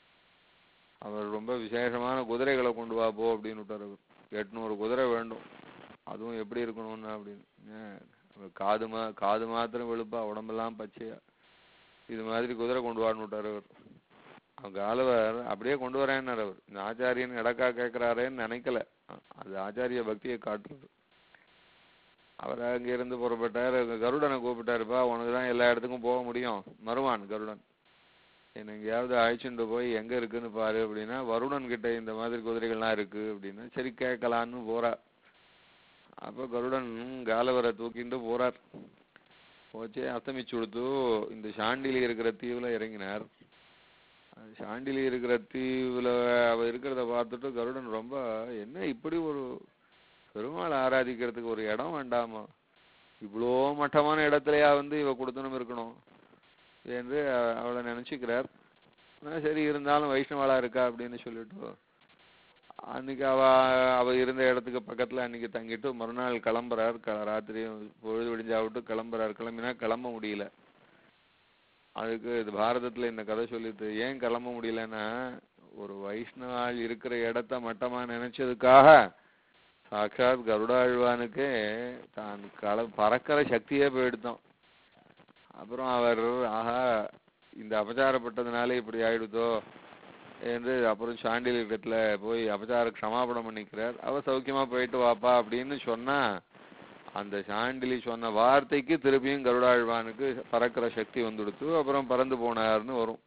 அவர் ரொம்ப விசேஷமான குதிரைகளை கொண்டு வா போ அப்படின்னு விட்டார். அவர் எட்நூறு குதிரை வேண்டும், அதுவும் எப்படி இருக்கணும்னா அப்படின்னு காது மா காது மாத்திரம் வெளுப்பா உடம்பெல்லாம் பச்சையா இது மாதிரி குதிரை கொண்டு வான்னு விட்டார். அவர் அவங்க ஆளவர் அப்படியே கொண்டு வரேன்னார். அவர் இந்த ஆச்சாரியன் இடக்கா கேட்கிறாரேன்னு நினைக்கல, அது ஆச்சாரிய பக்தியை காட்டுறது. அவர் அங்கிருந்து புறப்பட்டார். கருடனை கூப்பிட்டாருப்பா, உனக்கு தான் எல்லா இடத்துக்கும் போக முடியும். மருவான் கருடன் என்ன எங்கேயாவது அழைச்சிட்டு போய் எங்க இருக்குன்னு பாரு அப்படின்னா, வருணன் கிட்ட இந்த மாதிரி குதிரைகள்லாம் இருக்கு அப்படின்னா சரி கேட்கலான்னு போறா. அப்ப கருடன் காலவரை தூக்கிட்டு போறார். போச்சே அஸ்தமிச்சு கொடுத்து இந்த சாண்டிலி இருக்கிற தீவுல இறங்கினார். சாண்டிலி இருக்கிற தீவுல அவ இருக்கிறத பார்த்துட்டு கருடன் ரொம்ப, என்ன இப்படி ஒரு பெருமாள் ஆராதிக்கிறதுக்கு ஒரு இடம் வேண்டாமா, இவ்வளோ மட்டமான இடத்துலயா வந்து இவ கொடுத்தனும் இருக்கணும் என்று அவளை நினைச்சுக்கிறார். சரி இருந்தாலும் வைஷ்ணவாளா இருக்கா அப்படின்னு சொல்லிட்டு அன்னைக்கு அவ அவ இருந்த இடத்துக்கு பக்கத்துல அன்னைக்கு தங்கிட்டு மறுநாள் கிளம்புறார். ராத்திரி பொழுது விடிஞ்சாவிட்டு கிளம்புறார். கிளம்பினா கிளம்ப முடியல. அதுக்கு இது பாரதத்துல இந்த கதை சொல்லிட்டு, ஏன் கிளம்ப முடியலன்னா, ஒரு வைஷ்ணவாள் இருக்கிற இடத்த மட்டமா நினைச்சதுக்காக சாட்சாத் கருடாழ்வானுக்கு தான் கள பறக்கிற சக்தியே போயிடுத்தோம். அப்புறம் அவர் ஆஹா இந்த அபச்சாரப்பட்டதுனால இப்படி ஆயிடுதோ என்று அப்புறம் சாண்டிலி இடத்துல போய் அபச்சார க்ஷமாபணம் பண்ணிக்கிறார். அவ சௌக்கியமா போயிட்டு வாப்பா அப்படின்னு சொன்னா, அந்த சாண்டிலி சொன்ன வார்த்தைக்கு திருப்பியும் கருடாழ்வானுக்கு பறக்கிற சக்தி வந்துடுத்து. அப்புறம் பறந்து போனார்னு வரும்.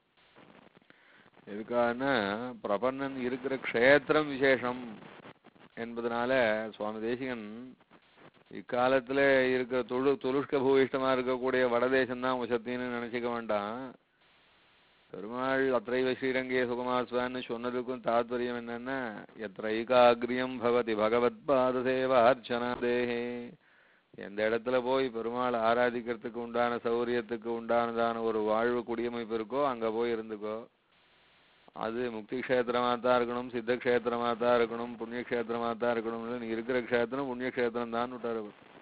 எதுக்காகனா பிரபன்னன் இருக்கிற க்ஷேத்திரம் விசேஷம் என்பதனால சுவாமி தேசிகன் இக்காலத்துல இருக்கிற தொழு தொழுஷ்க பூயிஷ்டமா இருக்கக்கூடிய வடதேசம் தான் வசத்தின்னு நினைச்சுக்க வேண்டாம். பெருமாள் அத்தைவ ஸ்ரீரங்கே சுகமாஸ்வான்னு சொன்னதுக்கும் தாத்பரியம் என்னன்னா, எத்திர ஏகாகிரியம் பவதி பகவத் பாத சேவார்ச்சனாதேஹே, எந்த இடத்துல போய் பெருமாள் ஆராதிக்கிறதுக்கு உண்டான சௌகரியத்துக்கு உண்டானதான ஒரு வாழ்வு குடியமைப்பு இருக்கோ அங்க போய் இருந்துக்கோ. அது முக்தி க்ஷேத்திரமா தான் இருக்கணும், சித்த க்ஷேத்திரமா தான் இருக்கணும், புண்ணிய க்ஷேத்திரமா தான் இருக்கணும்னு நீ இருக்கிற க்ஷேத்திரம் புண்ணிய க்ஷேத்திரம் தான் விட்டாரு.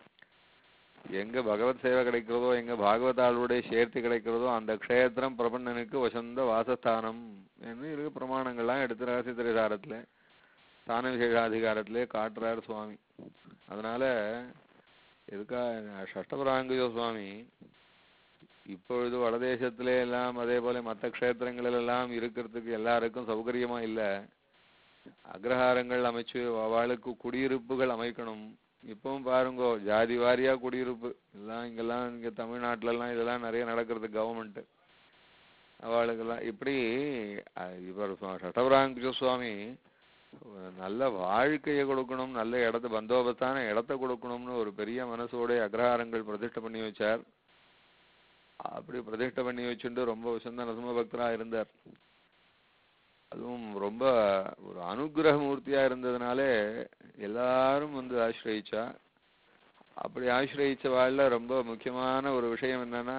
எங்க பகவத் சேவை கிடைக்கிறதோ, எங்க பாகவதாளுடைய சேர்த்து கிடைக்கிறதோ அந்த க்ஷேத்திரம் பிரபன்னனுக்கு வசந்த வாசஸ்தானம் என்று இருக்கு. பிரமாணங்கள்லாம் எடுத்து ரகசிய திரைசாரத்துல ஸ்தான விசேஷாதிகாரத்திலே காட்டுறார் சுவாமி. அதனால எதுக்கா ஷஷ்டபராங்கயோ சுவாமி இப்பொழுது வடதேசத்திலே எல்லாம் அதே போல மற்ற க்ஷேத்திரங்களில் எல்லாம் இருக்கிறதுக்கு எல்லாருக்கும் சௌகரியமா இல்லை. அக்ரஹாரங்கள் அமைச்சு அவளுக்கு குடியிருப்புகள் அமைக்கணும். இப்பவும் பாருங்கோ ஜாதி வாரியா குடியிருப்பு எல்லாம் இங்கெல்லாம் இங்க தமிழ்நாட்டுல எல்லாம் இதெல்லாம் நிறைய நடக்கிறது. கவர்மெண்ட் அவளுக்கெல்லாம் இப்படி இவர் ஷஷ்டபராங்கயோ சுவாமி நல்ல வாழ்க்கையை கொடுக்கணும், நல்ல இடத்த பந்தோபஸ்தான இடத்த கொடுக்கணும்னு ஒரு பெரிய மனசோட அக்ரஹாரங்கள் பிரதிஷ்டை பண்ணி வச்சார். அப்படி பிரதிஷ்டை பண்ணி வச்சுட்டு ரொம்ப வசந்த நரசிம்ம பக்தரா இருந்தார். அதுவும் ரொம்ப ஒரு அனுகிரக மூர்த்தியா இருந்ததுனாலே எல்லாரும் வந்து ஆசிரயிச்சா. அப்படி ஆசிரயிச்ச வாழ்ல ரொம்ப முக்கியமான ஒரு விஷயம் என்னன்னா,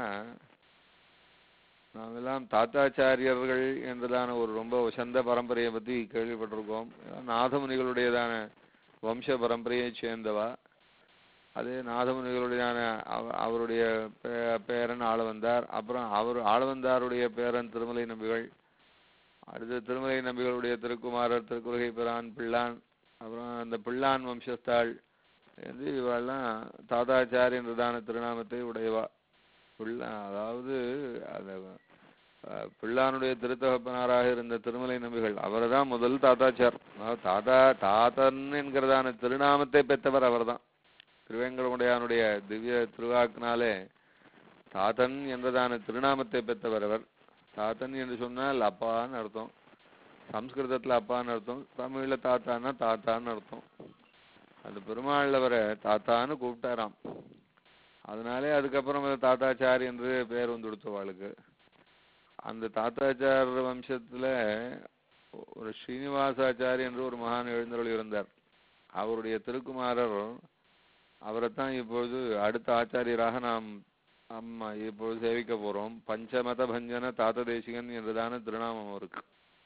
நாம் எல்லாம் தாத்தாச்சாரியர்கள் என்றதான ஒரு ரொம்ப வசந்த பரம்பரையை பத்தி கேள்விப்பட்டிருக்கோம். நாதமுனிகளுடையதான வம்ச பரம்பரையை சேர்ந்தவா. அதே நாதமுனிகளுடையான அவருடைய பேரன் ஆளவந்தார், அப்புறம் அவர் ஆளவந்தாருடைய பேரன் திருமலை நம்பிகள், அடுத்து திருமலை நம்பிகளுடைய திருக்குமாரர் திருக்குறுகை பிரான் பிள்ளான், அப்புறம் அந்த பிள்ளான் வம்சஸ்தாள் என்று இவெல்லாம் தாத்தாச்சாரி என்றதான திருநாமத்தை உடையவா. பிள்ளா அதாவது அந்த பிள்ளானுடைய திருத்தகப்பனாராக இருந்த திருமலை நம்பிகள் அவரை தான் முதல் தாத்தாச்சார். தாத்தா தாத்தன் என்கிறதான திருநாமத்தை பெற்றவர் அவர் தான். திருவேங்கடமுடையானுடைய திவ்ய திருவாக்கினாலே தாத்தன் என்றதான திருநாமத்தை பெற்றவர் அவர். தாத்தன் என்று சொன்னால் அப்பான்னு அர்த்தம். சம்ஸ்கிருதத்துல அப்பான்னு அர்த்தம், தமிழ்ல தாத்தான்னா தாத்தான்னு அர்த்தம். அந்த பெருமாள் அவரை தாத்தான்னு கூப்பிட்டாராம். அதனாலே அதுக்கப்புறம் தாத்தாச்சாரி என்று பெயர் வந்து கொடுத்தவாளுக்கு. அந்த தாத்தாச்சார வம்சத்துல ஒரு ஸ்ரீனிவாசாச்சாரி என்று ஒரு மகான் எழுந்தருள் இருந்தார். அவருடைய திருக்குமாரர் அவரைத்தான் இப்பொழுது அடுத்த ஆச்சாரியராக நாம் அம்மா இப்பொழுது சேவிக்க போறோம். பஞ்சமத பஞ்சன தாத்த தேசிகன் என்றுதான திருநாமம் அவருக்கு.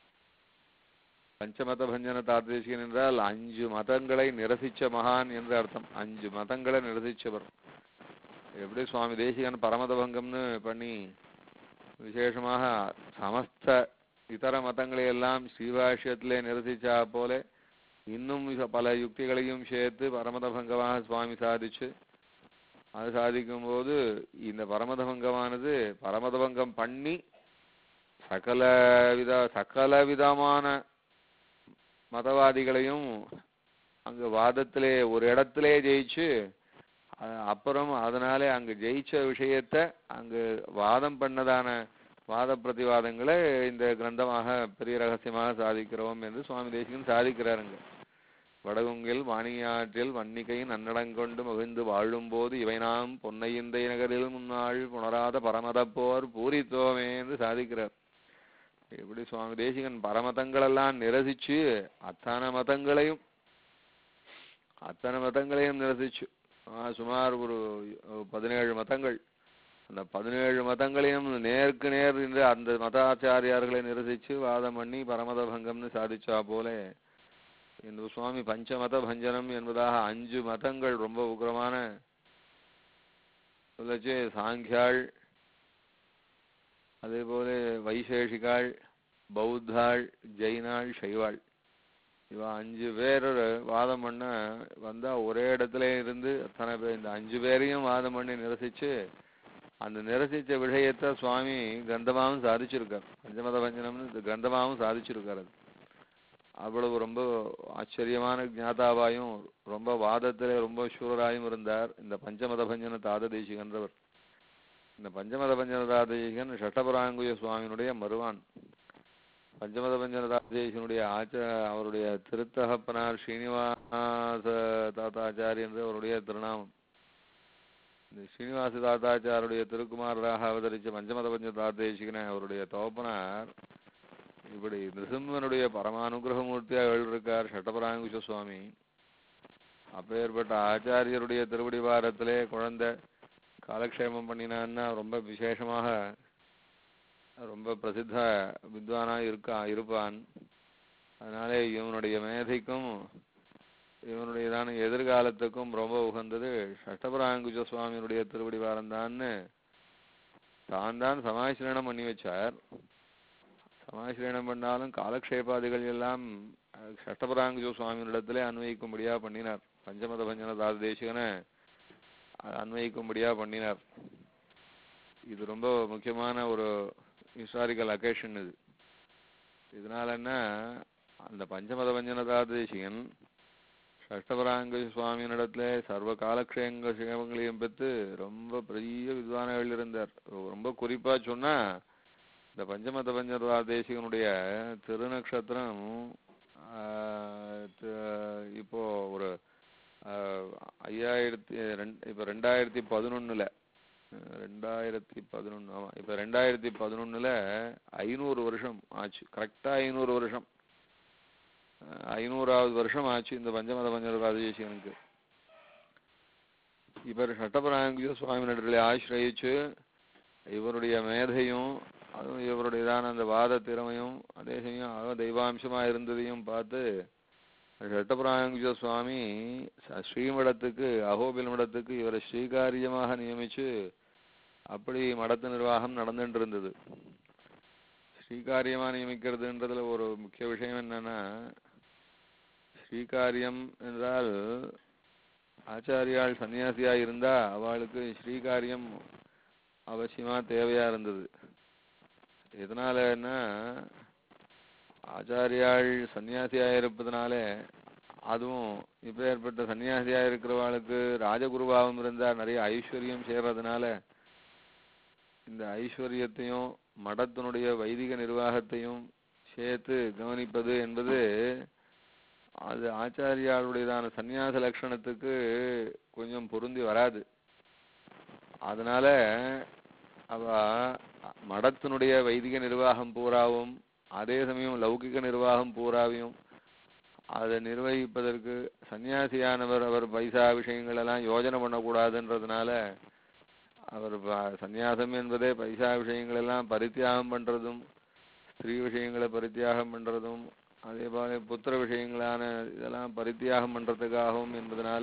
பஞ்சமத பஞ்சன தாத்த தேசிகன் என்றால் அஞ்சு மதங்களை நிரசிச்ச மகான் என்று அர்த்தம். அஞ்சு மதங்களை நிரசிச்சவர். எப்படி சுவாமி தேசிகன் பரமத பங்கம்னு பண்ணி விசேஷமாக சமஸ்த இதர மதங்களை எல்லாம் ஸ்ரீபாஷ்யத்திலே நிரசிச்சா போல இன்னும் பல யுக்திகளையும் சேர்த்து பரமத பங்கமாக சுவாமி சாதிச்சு, அது சாதிக்கும் போது இந்த பரமத பங்கமானது பரமத பங்கம் பண்ணி சகல வித சகல விதமான மதவாதிகளையும் அங்கு வாதத்திலே ஒரு இடத்திலே ஜெயிச்சு, அப்புறம் அதனாலே அங்கு ஜெயிச்ச விஷயத்த அங்கு வாதம் பண்ணதான வாத பிரதிவாதங்களை இந்த கிரந்தமாக பெரிய ரகசியமாக சாதிக்கிறோம் என்று சுவாமி தேசிகன் சாதிக்கிறாருங்க. வடகுங்கில் வாணியாற்றில் வன்னிகையின் நன்னடங்கொண்டு மகிழ்ந்து வாழும்போது இவை நாம் பொன்னையிந்தை நகரில் முன்னாள் புணராத பரமதப்போர் பூரித்தோமே என்று சாதிக்கிறார். எப்படி சுவாமி தேசிகன் பரமதங்களெல்லாம் நிரசிச்சு அத்தனை மதங்களையும் அத்தனை மதங்களையும் நிரசிச்சு சுமார் ஒரு பதினேழு மதங்கள், அந்த பதினேழு மதங்களையும் நேருக்கு நேர் என்று அந்த மதாச்சாரியார்களை நிரசிச்சு வாதம் பண்ணி பரமத பங்கம்னு சாதிச்சா போல இந்த சுவாமி பஞ்சமத பஞ்சனம் என்பதாக அஞ்சு மதங்கள் ரொம்ப உக்ரமான சொல்லச்சு சாங்கியாள், அதே போல வைசேஷிகாள், பௌத்தாள், ஜெயினாள், சைவாள், இவ அஞ்சு பேர் வாதம் பண்ண வந்தா ஒரே இடத்துல இருந்து அத்தனை பேர் இந்த அஞ்சு பேரையும் வாதம் பண்ணி நிரசிச்சு அந்த நிரசிச்ச விஷயத்தை சுவாமி கிரந்தமாகவும் சாதிச்சிருக்கார். பஞ்சமத பஞ்சனம்னு கிரந்தமாகவும் சாதிச்சிருக்கார். அது அவ்வளவு ரொம்ப ஆச்சரியமான ஜாதாவாயும் ரொம்ப வாதத்திலே ரொம்ப சூரராயும் இருந்தார் இந்த பஞ்சமத பஞ்சன தாத தேசிகன்றவர். இந்த பஞ்சமத பஞ்சன தாத தேசிகன் ஷட்டபராங்குய சுவாமியினுடைய மருவான். பஞ்சமத பஞ்சன தாத தேசிகனுடைய ஆச்ச அவருடைய திருத்தகப்பனார் ஸ்ரீனிவாச தாத்தாச்சாரி என்று அவருடைய திருநாமம். இந்த ஸ்ரீனிவாச தாத்தாச்சாருடைய திருக்குமாரராக அவதரித்த பஞ்சமத பஞ்ச தாத தேசிகனை அவருடைய தகப்பனார் இப்படி நிருசிம்மனுடைய பரமானுகிரகமூர்த்தியாக எழுதியிருக்கார் ஷட்டபராங்குஷ சுவாமி. அப்பேற்பட்ட ஆச்சாரியருடைய திருவடி வாரத்திலே குழந்தை காலக்ஷேமம் பண்ணினான்னா ரொம்ப விசேஷமாக ரொம்ப பிரசித்த வித்வானா இருக்கா இருப்பான். அதனாலே இவனுடைய மேதைக்கும் இவனுடையதான எதிர்காலத்துக்கும் ரொம்ப உகந்தது ஷட்டபராங்குஷ சுவாமியினுடைய திருவடி வாரம் தான்னு தான் தான் சமாசிரணம் பண்ணி வச்சார். சமாசிரணம் பண்ணாலும் காலக்ஷேபாதிகள் எல்லாம் ஷட்டபராங்குஷ சுவாமியினிடத்திலே அன்வயிக்கும்படியா பண்ணினார். பஞ்சமத பஞ்சன தாத தேசிகனை அன்வயிக்கும்படியா பண்ணினார். இது ரொம்ப முக்கியமான ஒரு ஹிஸ்டாரிக்கல் அக்கேஷன். இது இதனால என்ன, அந்த பஞ்சமத பஞ்சன தாத தேசிகன் ஷட்டபராங்குஷ சுவாமியினிடத்துல சர்வ காலக்ஷேங்க சேவங்களையும் பெற்று ரொம்ப பெரிய வித்வானங்கள் இருந்தார். ரொம்ப குறிப்பா சொன்னா இந்த பஞ்சமத பஞ்சன தேசிகனுடைய திருநக்ஷத்திரம் இப்போ ஒரு ஐயாயிரத்தி ரெண்டு இப்போ ரெண்டாயிரத்தி பதினொன்னுல ரெண்டாயிரத்தி பதினொன்னு ஆமா இப்ப ரெண்டாயிரத்தி பதினொன்னுல ஐநூறு வருஷம் ஆச்சு. கரெக்டா ஐநூறு வருஷம் ஐநூறாவது வருஷம் ஆச்சு இந்த பஞ்சமத பஞ்சன தேசிகனுக்கு. இவர் ஷட்டபராங்குஷ சுவாமி நடுவில் ஆசிரயிச்சு இவருடைய மேதையும் அதுவும் இவருடையதான அந்த வாத திறமையும் அதே சமயம் தெய்வாம்சமா இருந்ததையும் பார்த்து ஷட்டபராங்குஷ சுவாமி ஸ்ரீமடத்துக்கு அகோபில் மடத்துக்கு இவரை ஸ்ரீகாரியமாக நியமிச்சு அப்படி மடத்து நிர்வாகம் நடந்துட்டு இருந்தது. ஸ்ரீகாரியமா நியமிக்கிறதுன்றதுல ஒரு முக்கிய விஷயம் என்னன்னா, ஸ்ரீகாரியம் என்றால் ஆச்சாரியால் சன்னியாசியா இருந்தா அவளுக்கு ஸ்ரீகாரியம் அவசியமா தேவையா இருந்தது. எதனாலன்னா ஆச்சாரியாள் சன்னியாசியா இருப்பதனால, அதுவும் இப்ப ஏற்பட்ட சன்னியாசியா இருக்கிறவாளுக்கு ராஜகுருபாவம் இருந்தா நிறைய ஐஸ்வர்யம் சேர்றதுனால இந்த ஐஸ்வர்யத்தையும் மடத்தினுடைய வைதிக நிர்வாகத்தையும் சேர்த்து கவனிப்பது என்பது அது ஆச்சாரியாளுடையதான சன்னியாச லட்சணத்துக்கு கொஞ்சம் பொருந்தி வராது. அதனால அவ மடத்தினுடைய வைதிக நிர்வாகம் பூராவும் அதே சமயம் லௌகிக நிர்வாகம் பூராவையும் அதை நிர்வகிப்பதற்கு சன்னியாசியானவர் அவர் பைசா விஷயங்கள் எல்லாம் யோஜனை பண்ணக்கூடாதுன்றதுனால அவர் சன்னியாசம் என்பதே பைசா விஷயங்கள் எல்லாம் பரித்தியாகம் பண்றதும் ஸ்திரீ விஷயங்களை பரித்தியாகம் பண்றதும் அதே போல புத்திர விஷயங்களான இதெல்லாம் பரித்தியாகம் பண்றதுக்காகவும் என்பதனால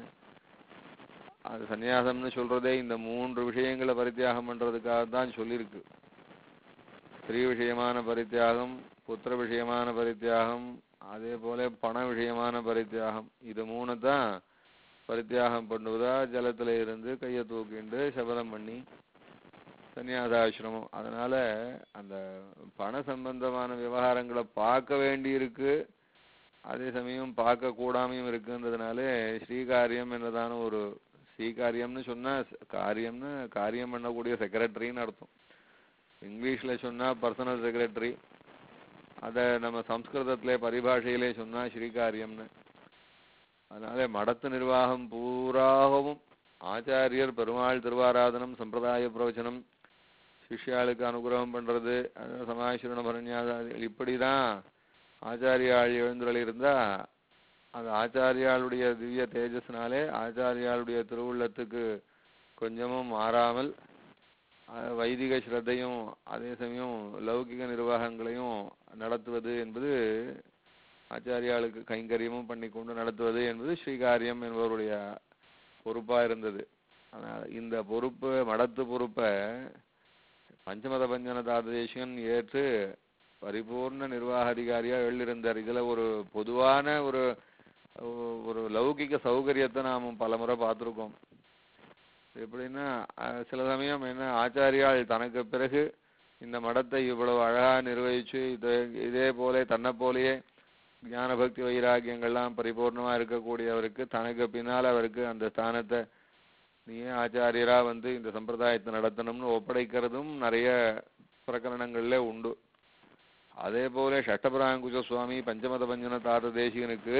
அது சன்னியாசம்னு சொல்றதே இந்த மூன்று விஷயங்களை பரித்தியாகம் பண்றதுக்காக தான் சொல்லியிருக்கு. ஸ்திரீ விஷயமான பரித்தியாகம், புத்திர விஷயமான பரித்தியாகம், அதே போல பண விஷயமான பரித்தியாகம். இது மூணு தான் பரித்தியாகம் பண்ணுவதா ஜலத்துல இருந்து கையை தூக்கிண்டு சபதம் பண்ணி சன்னியாசாசிரமம். அதனால அந்த பண சம்பந்தமான விவகாரங்களை பார்க்க வேண்டி இருக்கு, அதே சமயம் பார்க்க கூடாமையும் இருக்குன்றதுனால ஸ்ரீகாரியம் என்னதான ஒரு ஸ்ரீகாரியம்னு சொன்னா காரியம்னு காரியம் பண்ணக்கூடிய செக்ரட்டரின்னு அர்த்தம். இங்கிலீஷில் சொன்னால் பர்சனல் செக்ரட்டரி, அதை நம்ம சம்ஸ்கிருதத்திலே பரிபாஷையிலே சொன்னால் ஸ்ரீகாரியம்னு. அதனால மடத்து நிர்வாகம் பூராகவும் ஆச்சாரியர் பெருமாள் திருவாராதனம் சம்பிரதாய பிரவச்சனம் சிஷ்யாளுக்கு அனுகிரகம் பண்ணுறது சமாசிரண பரண்யாதாதிகள் இப்படி தான் ஆச்சாரியாள் எழுந்துள்ள இருந்தால் அது ஆச்சாரியாளுடைய திவ்ய தேஜஸ்னாலே ஆச்சாரியாளுடைய திருவுள்ளத்துக்கு கொஞ்சமும் மாறாமல் வைதிக ஸ்ரத்தையும் அதே சமயம் லௌகிக நிர்வாகங்களையும் நடத்துவது என்பது ஆச்சாரியாளுக்கு கைங்கரியமும் பண்ணி கொண்டு நடத்துவது என்பது ஸ்ரீகாரியம் என்பவருடைய பொறுப்பாக இருந்தது. அதனால் இந்த பொறுப்பு மடத்து பொறுப்பை பஞ்சமத பஞ்சன தாததேசிகன் ஏற்று பரிபூர்ண நிர்வாக அதிகாரியாக எழுந்திருந்தார். இதில் ஒரு பொதுவான ஒரு ஒரு லௌகிக சௌகரியத்தை நாம் பல முறை பார்த்துருக்கோம். எப்படின்னா சில சமயம் என்ன ஆச்சாரியால் தனக்கு பிறகு இந்த மடத்தை இவ்வளவு அழகாக நிர்வகித்து இதை இதே போல தன்னை போலேயே ஞான பக்தி வைராக்கியங்கள்லாம் பரிபூர்ணமாக இருக்கக்கூடியவருக்கு தனக்கு பின்னால் அவருக்கு அந்த ஸ்தானத்தை நீயே ஆச்சாரியராக வந்து இந்த சம்பிரதாயத்தை நடத்தணும்னு ஒப்படைக்கிறதும் நிறைய பிரகரணங்கள்ல உண்டு. அதே போல ஷட்டபராங்குஜ சுவாமி பஞ்சமத பஞ்சன தாத தேசிகனுக்கு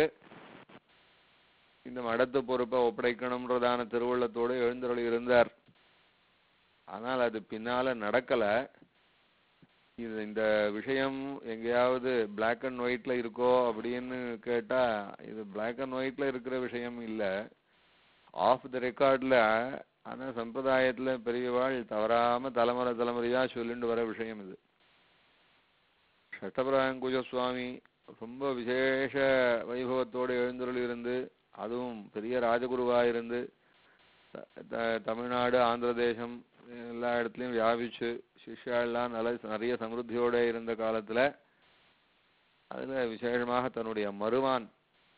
இந்த மடத்து பொறுப்பை ஒப்படைக்கணும்ன்றதான திருவுள்ளத்தோடு எழுந்தருளி இருந்தார். ஆனால் அது பின்னால நடக்கலை. இது இந்த விஷயம் எங்கேயாவது பிளாக் அண்ட் ஒயிட்ல இருக்கோ அப்படின்னு கேட்டால் இது பிளாக் அண்ட் ஒயிட்ல இருக்கிற விஷயம் இல்லை, ஆஃப் த ரெக்கார்டில். ஆனால் சம்பிரதாயத்தில் பெரியவாள் தவறாமல் தலைமுறை தலைமுறையாக சொல்லிட்டு வர விஷயம் இது. ஷட்டபராங்குஜ சுவாமி ரொம்ப விசேஷ வைபவத்தோடு எழுந்தருளி இருந்து அதுவும் பெரிய ராஜகுருவாக இருந்து தமிழ்நாடு ஆந்திர தேசம் எல்லா இடத்துலையும் வியாபிச்சு சிஷ்யாலாம் நல்ல நிறைய சமிருத்தியோடு இருந்த காலத்தில் அதில் விசேஷமாக தன்னுடைய மருமான்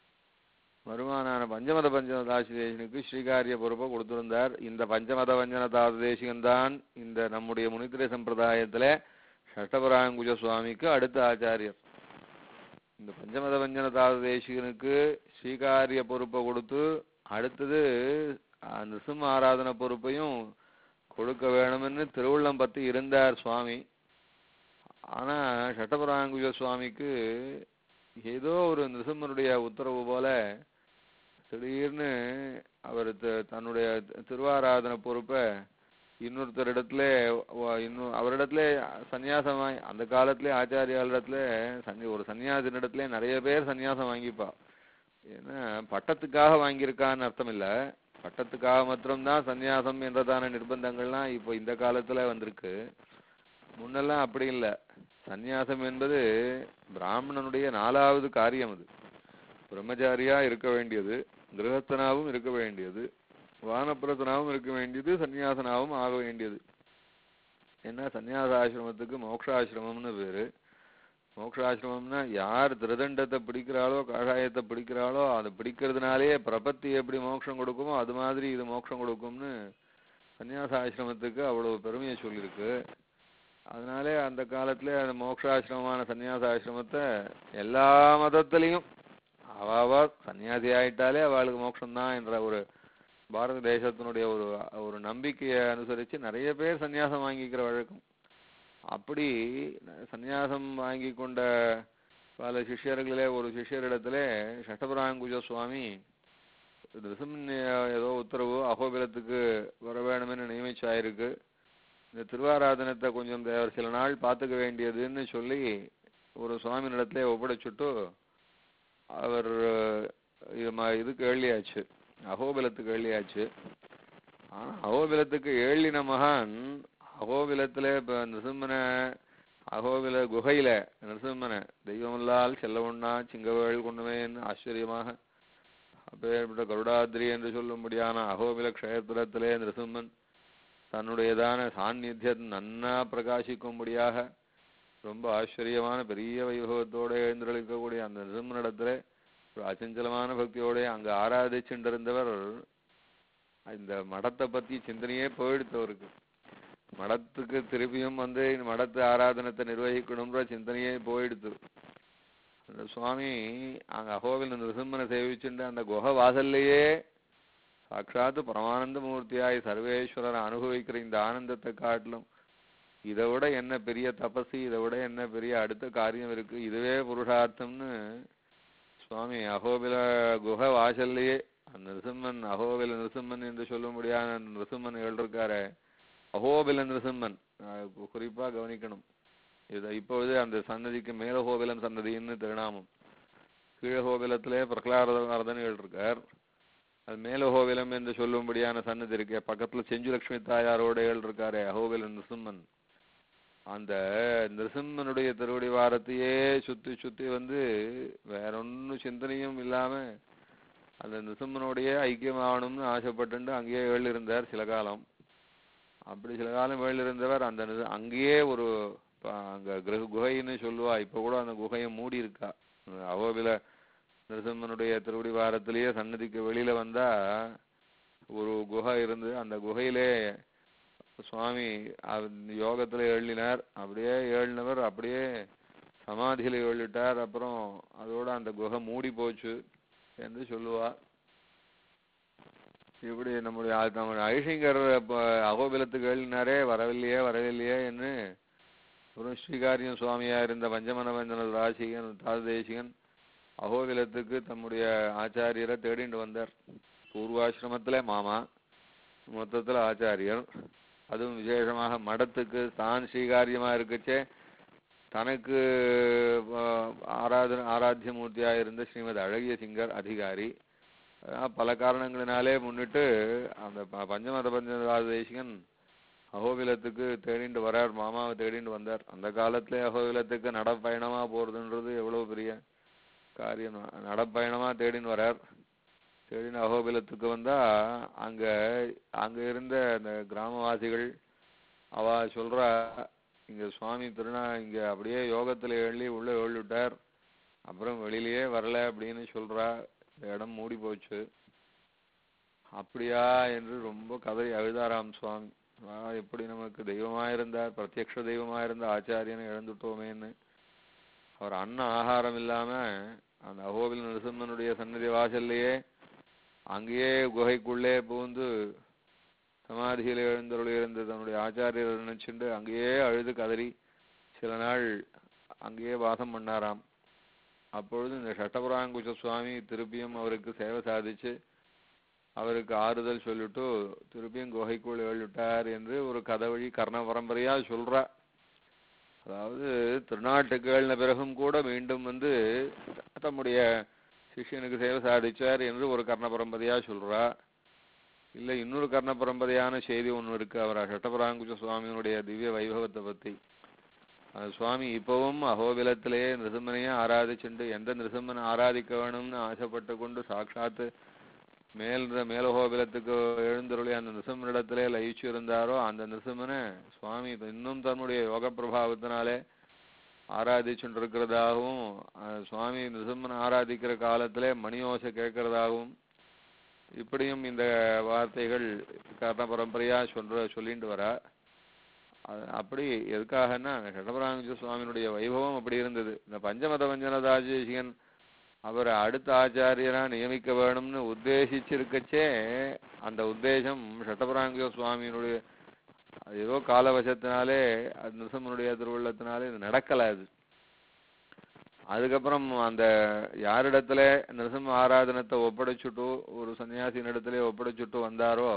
மருமானான பஞ்சமத பஞ்சன தாசிதேசனுக்கு ஸ்ரீகாரிய பொறுப்பை கொடுத்திருந்தார். இந்த பஞ்சமத பஞ்சன தாததேசிகன் தான் இந்த நம்முடைய முனித்திரை சம்பிரதாயத்தில் ஷட்டபராங்குஜ சுவாமிக்கு அடுத்த ஆச்சாரியர். இந்த பஞ்சமத பஞ்சன தாததேசிகனுக்கு ஸ்ரீகாரிய பொறுப்பை கொடுத்து அடுத்தது நிருசிம்ம ஆராதன பொறுப்பையும் கொடுக்க வேணும்னு திருவுள்ளம் பற்றி இருந்தார் சுவாமி. ஆனால் ஷட்டபராங்குஜ சுவாமிக்கு ஏதோ ஒரு நிருசிம்மனுடைய உத்தரவு போல திடீர்னு அவர் தன்னுடைய திருவாராதன பொறுப்பை இன்னொருத்தரிடத்துல இன்னும் அவரிடத்துல சன்னியாசமாய் அந்த காலத்திலே ஆச்சாரியாளிடத்துல சன்னி ஒரு சன்னியாசினிடத்துல நிறைய பேர் சன்னியாசம் வாங்கிப்பா. ஏன்னா பட்டத்துக்காக வாங்கியிருக்கான்னு அர்த்தம் இல்லை, பட்டத்துக்காக மாத்திரம்தான் சன்னியாசம் என்றதான நிர்பந்தங்கள்லாம் இப்போ இந்த காலத்துல வந்திருக்கு. முன்னெல்லாம் அப்படி இல்லை. சந்நியாசம் என்பது பிராமணனுடைய நாலாவது காரியம். அது பிரம்மச்சாரியா இருக்க வேண்டியது, கிரகஸ்தனாவும் இருக்க வேண்டியது, வானப்பிரசனாவும் இருக்க வேண்டியது, சன்னியாசனாவும் ஆக வேண்டியது. ஏன்னா சன்னியாசாசிரமத்துக்கு மோக்ஷாசிரமம்னு பேரு. மோக்ஷாசிரமம்னா யார் திருதண்டத்தை பிடிக்கிறாளோ காஷாயத்தை பிடிக்கிறாளோ அதை பிடிக்கிறதுனாலே பிரபத்தி எப்படி மோட்சம் கொடுக்குமோ அது மாதிரி இது மோட்சம் கொடுக்கும்னு சன்னியாசாசிரமத்துக்கு அவ்வளவு பெருமையை சொல்லியிருக்கு. அதனாலே அந்த காலத்துல அந்த மோக்ஷாசிரமமான சன்னியாசாசிரமத்தை எல்லா மதத்திலையும் அவாவா சன்னியாசி ஆயிட்டாலே அவளுக்கு மோட்சம்தான் என்ற ஒரு பாரத தேசத்தினுடைய ஒரு ஒரு நம்பிக்கையை அனுசரித்து நிறைய பேர் சன்னியாசம் வாங்கிக்கிற வழக்கம். அப்படி சன்னியாசம் வாங்கி கொண்ட பல சிஷ்யர்களே ஒரு சிஷ்யரிடத்துல ஷட்டபராங்குஜ சுவாமி நிருசிம்ம ஏதோ உத்தரவு அகோபிலத்துக்கு வர வேணும்னு நியமிச்சாயிருக்கு. இந்த திருவாராதனத்தை கொஞ்சம் தேவர் சில நாள் பார்த்துக்க வேண்டியதுன்னு சொல்லி ஒரு சுவாமி இடத்துல ஒப்படைச்சுட்டு அவர் இதுக்கு ஏழியாச்சு, அகோபிலத்துக்கு ஏழியாச்சு. ஆனால் அகோபிலத்துக்கு ஏழின மகான் அகோபிலத்தில் இப்போ நிருசிம்மனை அகோபில குகையில் நிருசிம்மனை தெய்வமல்லால் செல்ல ஒண்ணா சிங்கவேள் கொண்டுமேன்னு ஆச்சரியமாக அப்பேற்பட்ட கருடாதிரி என்று சொல்லும்படியான அகோபில க்ஷேத்திரத்திலே நிருசிம்மன் தன்னுடையதான சாநித்தியம் நன்னா பிரகாசிக்கும்படியாக ரொம்ப ஆச்சரியமான பெரிய வைபவத்தோடு எழுந்திருக்கக்கூடிய அந்த நிருசிம்மனிடத்துல ஒரு அச்சஞ்சலமான பக்தியோட அங்கே ஆராதிச்சுருந்தவர் இந்த மடத்தை பற்றி சிந்தனையே போயிடுத்தவருக்கு. மடத்துக்கு திருப்பியும் வந்து இந்த மடத்து ஆராதனத்தை நிர்வகிக்கணும்ன்ற சிந்தனையே போயிடுத்து. அந்த சுவாமி அங்கே அகோவில் நிருசிம்மனை சேவிச்சுட்டு அந்த குகை வாசல்லையே சாட்சாத்து பரமானந்த மூர்த்தியாய் சர்வேஸ்வரரை அனுபவிக்கிற இந்த ஆனந்தத்தை காட்டிலும் இதை விட என்ன பெரிய தபசு, இதை விட என்ன பெரிய அடுத்த காரியம் இருக்கு, இதுவே புருஷார்த்தம்னு சுவாமி அகோபில குஹ வாசல்லையே நிருசிம்மன், அகோபில நிருசிம்மன் என்று சொல்ல முடியாத நிருசிம்மன் எழுதிருக்காரு. அகோபில நிருசிம்மன் குறிப்பா கவனிக்கணும். இது இப்போது அந்த சன்னதிக்கு மேலகோபிலன் சன்னதின்னு திருநாமம். கீழகோபிலத்திலே பிரகலாதன் எழுதிருக்கார். அது மேலகோபிலம் என்று சொல்லும்படியான சன்னதி இருக்கே, பக்கத்துல செஞ்சுலட்சுமி தாயாரோட எழுதிருக்காரு அகோபில நிருசிம்மன். அந்த நிருசிம்மனுடைய திருவடி வாரத்தையே சுத்தி சுத்தி வந்து வேற ஒன்னும் சிந்தனையும் இல்லாம அந்த நிருசிம்மனுடைய ஐக்கியமாகணும்னு ஆசைப்பட்டு அங்கேயே எழுதிருந்தார் சில காலம். அப்படி சில காலம் எழுதிருந்தவர் அந்த அங்கேயே ஒரு அங்க கிரக குகைன்னு சொல்லுவா, இப்ப கூட அந்த குகையை மூடி இருக்கா. அகோபில நிருசிம்மனுடைய திருவடி வாரத்திலேயே சன்னதிக்கு வெளியில வந்தா ஒரு குகை இருந்து அந்த குகையிலே சுவாமி யோகத்துல எழுதினார். அப்படியே எழுதினவர் அப்படியே சமாதியில எழுதிட்டார். அப்புறம் அதோட அந்த குகை மூடி போச்சு என்று சொல்லுவா. இப்படி நம்முடைய நம்முடைய ஐஷிங்கர் அகோபிலத்துக்கு எழுதினாரே, வரவில்லையே வரவில்லையே என்று ஒரு ஸ்ரீகாரியம் சுவாமியா இருந்த பஞ்சமனவஞ்சன ராசிகன் தாதேசிகன் அகோபிலத்துக்கு தம்முடைய ஆச்சாரியரை தேடிண்டு வந்தார். பூர்வாசிரமத்துல மாமா, மொத்தத்துல ஆச்சாரியர். அதுவும் விசேஷமாக மடத்துக்கு தான் ஸ்ரீகாரியமா இருக்குச்சே தனக்கு ஆராதன ஆராத்திய மூர்த்தியா இருந்த ஸ்ரீமத் அழகிய சிங்கர் அதிகாரி. பல காரணங்களினாலே முன்னிட்டு அந்த பஞ்சமத பஞ்சநாத தேசிகன் அகோபிலத்துக்கு தேடிண்டு வரார், மாமாவை தேடிண்டு வந்தார். அந்த காலத்திலே அகோபிலத்துக்கு நடப்பயணமா போறதுன்றது எவ்வளவு பெரிய காரியம். நடப்பயணமா தேடின்னு வரார். தேடின்னு அகோபிலத்துக்கு வந்தா அங்க அங்க இருந்த அந்த கிராமவாசிகள் அவ சொல்றா, இங்க சுவாமி திருநா இங்க அப்படியே யோகத்துல எழுதி உள்ள எழுதிட்டார், அப்புறம் வெளியிலேயே வரல அப்படின்னு சொல்றா, இடம் மூடி போச்சு. அப்படியா என்று ரொம்ப கதறி அழுதாராம் சுவாமி. எப்படி நமக்கு தெய்வமாயிருந்தார், பிரத்யக்ஷ தெய்வமாயிருந்த ஆச்சாரியனை இழந்துட்டோமேன்னு. அவர் அன்ன ஆகாரம் இல்லாம அந்த அகோபில நிருசிம்மனுடைய சன்னதி வாசல்லையே அங்கேயே குகைக்குள்ளே புகுந்து சமாதியில எழுந்தருள் இருந்த தன்னுடைய ஆச்சாரியர் நினைச்சுண்டு அங்கேயே அழுது கதறி சில நாள் அங்கேயே வாசம் பண்ணாராம். அப்பொழுது இந்த சட்டபுராங்குச்ச சுவாமி திருப்பியும் அவருக்கு சேவை சாதிச்சு அவருக்கு ஆறுதல் சொல்லிட்டு திருப்பியும் குகைக்குள் எழுதிட்டார் என்று ஒரு கதை வழி கர்ண பரம்பரையா சொல்றா. அதாவது திருநாட்டுக்கு எழுந்த பிறகும் கூட மீண்டும் வந்து தம்முடைய சிஷியனுக்கு சேவை சாதிச்சார் என்று ஒரு கர்ண பரம்பரையா சொல்றா. இல்ல இன்னொரு கர்ண பரம்பரையான செய்தி ஒன்று இருக்கு அவர் சட்டபுராங்குச்ச சுவாமியினுடைய திவ்ய வைபவத்தை பத்தி. அந்த சுவாமி இப்பவும் அகோபிலத்திலேயே நிருசிம்மனையே ஆராதிச்சுண்டு எந்த நிருசிம்மனை ஆராதிக்க வேணும்னு ஆசைப்பட்டு கொண்டு சாட்சாத்து மேல் மேலகோபிலத்துக்கு எழுந்தருளி அந்த நிருசிம்மனிடத்திலே லயிச்சு இருந்தாரோ அந்த நிருசிம்மனை சுவாமி இன்னும் தன்னுடைய யோக பிரபாவத்தினாலே ஆராதிச்சுட்டு இருக்கிறதாகவும் சுவாமி நிருசிம்மனை ஆராதிக்கிற காலத்திலே மணியோசை கேட்கறதாகவும் இப்படியும் இந்த வார்த்தைகள் கர்ண பரம்பரையா சொல்ற சொல்லிட்டு வரா. அப்படி எதுக்காகன்னா சட்டபுராங்குச்ச சுவாமியினுடைய வைபவம் அப்படி இருந்தது. இந்த பஞ்சமத பஞ்சனதாஜேசிகன் அவரை அடுத்த ஆச்சாரியனா நியமிக்க வேணும்னு உத்தேசிச்சிருக்கச்சே அந்த உத்தேசம் சட்டபுராங்குச்ச சுவாமியினுடைய ஏதோ காலவசத்தினாலே நிருசிம்மனுடைய திருவுள்ளத்தினாலே இது நடக்கல. அது அதுக்கப்புறம் அந்த யாரிடத்துல நிருசிம்ம ஆராதனத்தை ஒப்படைச்சுட்டு ஒரு சன்னியாசியின் இடத்துல ஒப்படைச்சுட்டு வந்தாரோ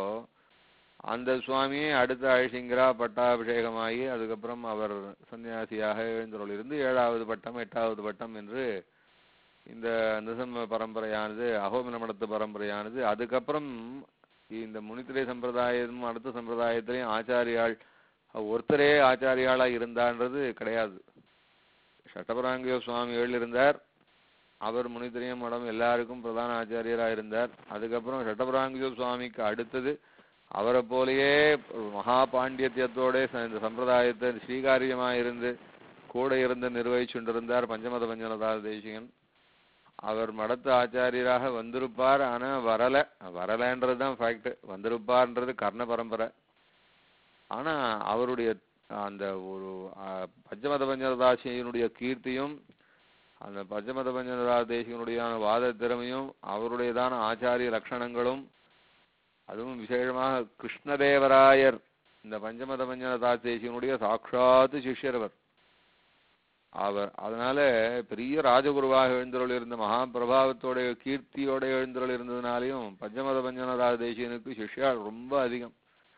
அந்த சுவாமியே அடுத்த ஐஷிங்கரா பட்டாபிஷேகமாகி அதுக்கப்புறம் அவர் சன்னியாசியாக எழுந்தருள் இருந்து ஏழாவது பட்டம் எட்டாவது பட்டம் என்று இந்த நிருசிம்ம பரம்பரையானது அகோபில மடத்து பரம்பரையானது. அதுக்கப்புறம் இந்த முனித்திரை சம்பிரதாயமும் அடுத்த சம்பிரதாயத்திலையும் ஆச்சாரியாள் ஒருத்தரே ஆச்சாரியாளா இருந்தான்றது கிடையாது. சட்டபுராங்கிய சுவாமி எழுதியிருந்தார், அவர் முனித்திரைய மடம் எல்லாருக்கும் பிரதான ஆச்சாரியராக இருந்தார். அதுக்கப்புறம் சட்டபுராங்கிய சுவாமிக்கு அடுத்தது அவரை போலேயே மகா பாண்டியத்தியத்தோட இந்த சம்பிரதாயத்தை ஸ்ரீகாரியமாக இருந்து கூட இருந்து நிர்வகிச்சுண்டிருந்தார் பஞ்சமத பஞ்சனதாத தேசிகன். அவர் மடத்து ஆச்சாரியராக வந்திருப்பார், ஆனா வரல வரலன்றதுதான் ஃபேக்ட். வந்திருப்பார்ன்றது கர்ண பரம்பரை. ஆனா அவருடைய அந்த ஒரு பஞ்சமத பஞ்சனதாசியனுடைய கீர்த்தியும் அந்த பஞ்சமத பஞ்சனதாத தேசிகனுடைய வாத திறமையும் அவருடையதான ஆச்சாரிய லட்சணங்களும் அதுவும் விசேஷமாக கிருஷ்ணதேவராயர் இந்த பஞ்சமத பஞ்சன தாசேசியனுடைய சாட்சாத்து சிஷ்யர் அவர். அவர் அதனால பெரிய ராஜகுருவாக எழுந்தருள் இருந்த மகாபிரபாவத்தோட கீர்த்தியோட எழுந்தருள் இருந்ததுனாலையும் பஞ்சமத பஞ்சனதாச தேசியனுக்கு சிஷ்யாள் ரொம்ப அதிகம்.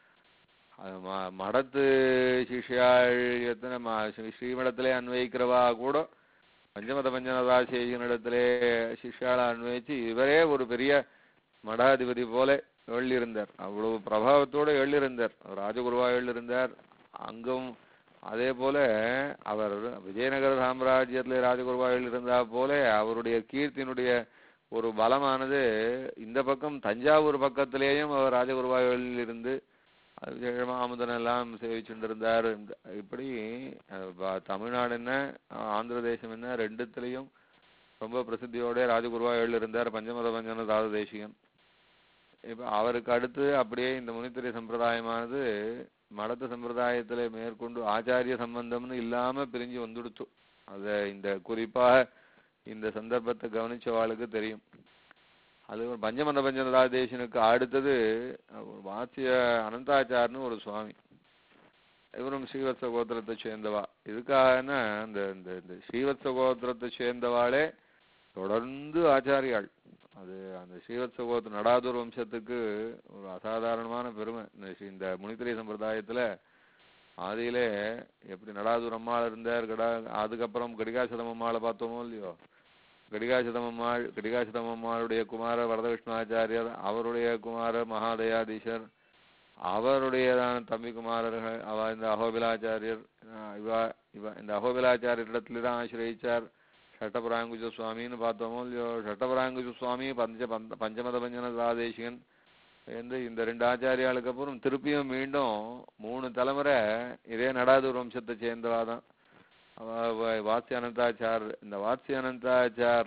மடத்து சிஷ்யாள் எத்தனை ஸ்ரீமடத்திலே அன்வயிக்கிறவா கூட பஞ்சமத பஞ்சனதாச தேசியனிடத்திலே சிஷ்யாளை அன்வயிச்சு இவரே ஒரு பெரிய மடாதிபதி போல எழுந்திருந்தார். அவ்வளவு பிரபாவத்தோடு எழுந்திருந்தார். ராஜகுருவா எழுந்திருந்தார். அங்கும் அதே போல அவர் விஜயநகர சாம்ராஜ்யத்திலே ராஜகுருவா எழுந்திருந்தா போல அவருடைய கீர்த்தியினுடைய ஒரு பலமானது இந்த பக்கம் தஞ்சாவூர் பக்கத்திலேயும் அவர் ராஜகுருவா எழுந்திருந்து அமுதன் எல்லாம் சேவிச்சுருந்தார். இப்படி தமிழ்நாடு என்ன ஆந்திர தேசம் என்ன ரெண்டுத்திலையும் ரொம்ப பிரசித்தியோட ராஜகுருவா எழுந்திருந்தார் பஞ்சமத பஞ்சன தாச தேசிகன். இப்போ அவருக்கு அடுத்து அப்படியே இந்த முனித்திரை சம்பிரதாயமானது மடத்த சம்பிரதாயத்தில் மேற்கொண்டு ஆச்சாரிய சம்பந்தம்னு இல்லாம பிரிஞ்சு வந்துடுத்து. அதை இந்த குறிப்பாக இந்த சந்தர்ப்பத்தை கவனிச்சவாளுக்கு தெரியும். அது பஞ்சமத பஞ்சனதாச தேசிகனுக்கு அடுத்தது வாசிய அனந்தாச்சார்னு ஒரு சுவாமி. இவரும் ஸ்ரீவத்ச கோத்திரத்தை சேர்ந்தவா. இதுக்காகனா இந்த இந்த ஸ்ரீவத்ச கோத்திரத்தை சேர்ந்தவாளே தொடர்ந்து ஆச்சாரியாள். அது அந்த ஸ்ரீவத்ச கோத்திர நடாதூர் வம்சத்துக்கு ஒரு அசாதாரணமான பெருமை. இந்த முனித்திரை சம்பிரதாயத்துல ஆதியிலே எப்படி நடாதூர் அம்மாள் இருந்தார், கடா அதுக்கப்புறம் கடிகாசதம் அம்மாளை பார்த்தோமோ இல்லையோ, கடிகாசதம் அம்மாள் கடிகாசதம் அம்மாளுடைய குமார வரதகிருஷ்ணாச்சாரியர், அவருடைய குமார மகாதயாதீஷர், அவருடைய தம்பி குமாரர்கள் அவ இந்த அகோபிலாச்சாரியர், இவா இவ இந்த அகோபிலாச்சாரியரிடத்துல தான் ஆசிரியிச்சார் ஷட்டபராங்குஜ சுவாமின்னு பார்த்தோமோ இல்லையோ. ஷட்டபராங்குஜ சுவாமி பஞ்ச பந்த பஞ்சமத பஞ்சன தாதேசிகன் என்று இந்த ரெண்டு ஆச்சாரியாளுக்கு அப்புறம் திருப்பியும் மீண்டும் மூணு தலைமுறை இதே நடாதூர் வம்சத்தை சேர்ந்தவாதான் வாத்ஸ்ய அனந்தாச்சார். இந்த வாத்ஸ்ய அனந்தாச்சார்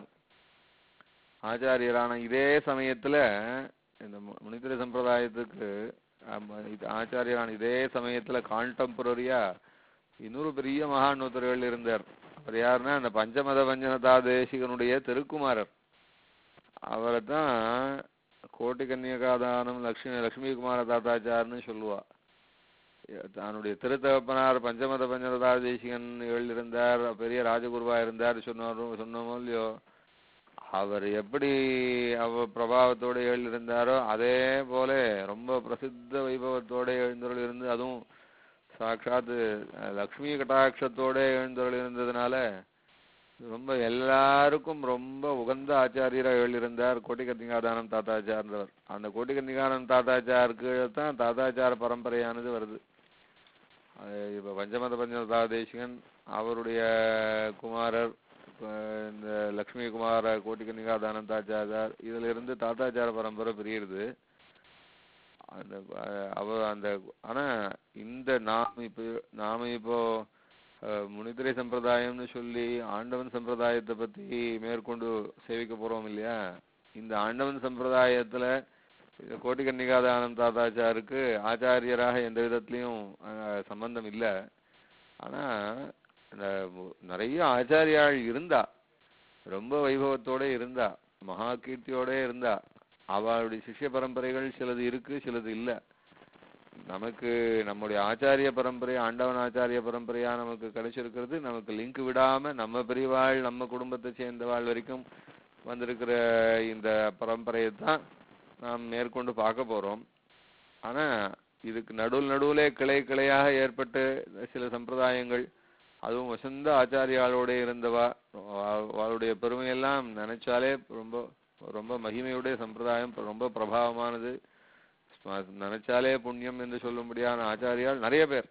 ஆச்சாரியரான இதே சமயத்துல இந்த முனித்திரை சம்பிரதாயத்துக்கு ஆச்சாரியரான இதே சமயத்துல கான்டெம்பரரியா இன்னொரு பெரிய மகாநூத்தர்கள் இருந்தார். அது யாருன்னா அந்த பஞ்சமத பஞ்சனதா தேசிகனுடைய திருக்குமாரர். அவரை தான் கோட்டி கன்னியகாதானம் லக்ஷ்மி லக்ஷ்மி குமார தாத்தாச்சார்னு சொல்லுவா. தன்னுடைய திருத்தகப்பனார் பஞ்சமத பஞ்சனதா தேசிகன் எழுந்திருந்தார், பெரிய ராஜகுருவா இருந்தார் சொன்னாரும் சொன்னோமோ இல்லையோ. அவர் எப்படி அவ பிரபாவத்தோட எழுந்திருந்தாரோ அதே போல ரொம்ப பிரசித்த வைபவத்தோட எழுந்தருள் இருந்து அதுவும் சாட்சாத் லக்ஷ்மி கட்டாட்சத்தோட எழுந்தருள் இருந்ததுனால ரொம்ப எல்லாருக்கும் ரொம்ப உகந்த ஆச்சாரியராக எழுந்திருந்தார் கோட்டி கன்னிகாதானம் தாத்தாச்சார்ந்தவர். அந்த கோட்டி கன்னிகாதானம் தாத்தாச்சாருக்கு தான் தாத்தாச்சார பரம்பரையானது வருது. இப்போ பஞ்சமத பஞ்சனதா தேசிகன் அவருடைய குமாரர் இந்த லக்ஷ்மி குமார கோட்டி கன்னிகாதானம் தாத்தாச்சார், இதுல இருந்து தாத்தாச்சார பரம்பரை பிரியுது. அந்த அவ அந்த ஆனா இந்த நாம் இப்போ நாம இப்போ முனித்திரை சம்பிரதாயம்னு சொல்லி ஆண்டவன் சம்பிரதாயத்தை பத்தி மேற்கொண்டு சேவிக்க போறோம் இல்லையா. இந்த ஆண்டவன் சம்பிரதாயத்துல கோட்டி கன்னிகாதானம் தாத்தாச்சாருக்கு ஆச்சாரியராக எந்த விதத்திலையும் சம்பந்தம் இல்லை. ஆனா நிறைய ஆச்சாரியாள் இருந்தா, ரொம்ப வைபவத்தோட இருந்தா, மகா கீர்த்தியோட இருந்தா. அவளுடைய சிஷ்ய பரம்பரைகள் சிலது இருக்கு, சிலது இல்லை. நமக்கு நம்முடைய ஆச்சாரிய பரம்பரை ஆண்டவன் ஆச்சாரிய பரம்பரையா நமக்கு கிடைச்சிருக்கிறது. நமக்கு லிங்க் விடாம நம்ம பெரியவாள் நம்ம குடும்பத்தை சேர்ந்தவாள் வரைக்கும் வந்திருக்கிற இந்த பரம்பரையை தான் நாம் மேற்கொண்டு பார்க்க போறோம். ஆனா இதுக்கு நடுவில் நடுவுலே கிளை கிளையாக ஏற்பட்டு சில சம்பிரதாயங்கள், அதுவும் வசந்த ஆச்சாரியாளோட இருந்தவா, அவளுடைய பெருமையெல்லாம் நினைச்சாலே ரொம்ப ரொம்ப மகிமையுடைய சம்பிரதாயம், ரொம்ப பிரபாவமானது, நினைச்சாலே புண்ணியம் என்று சொல்லும்படியான ஆச்சாரியால் நிறைய பேர்.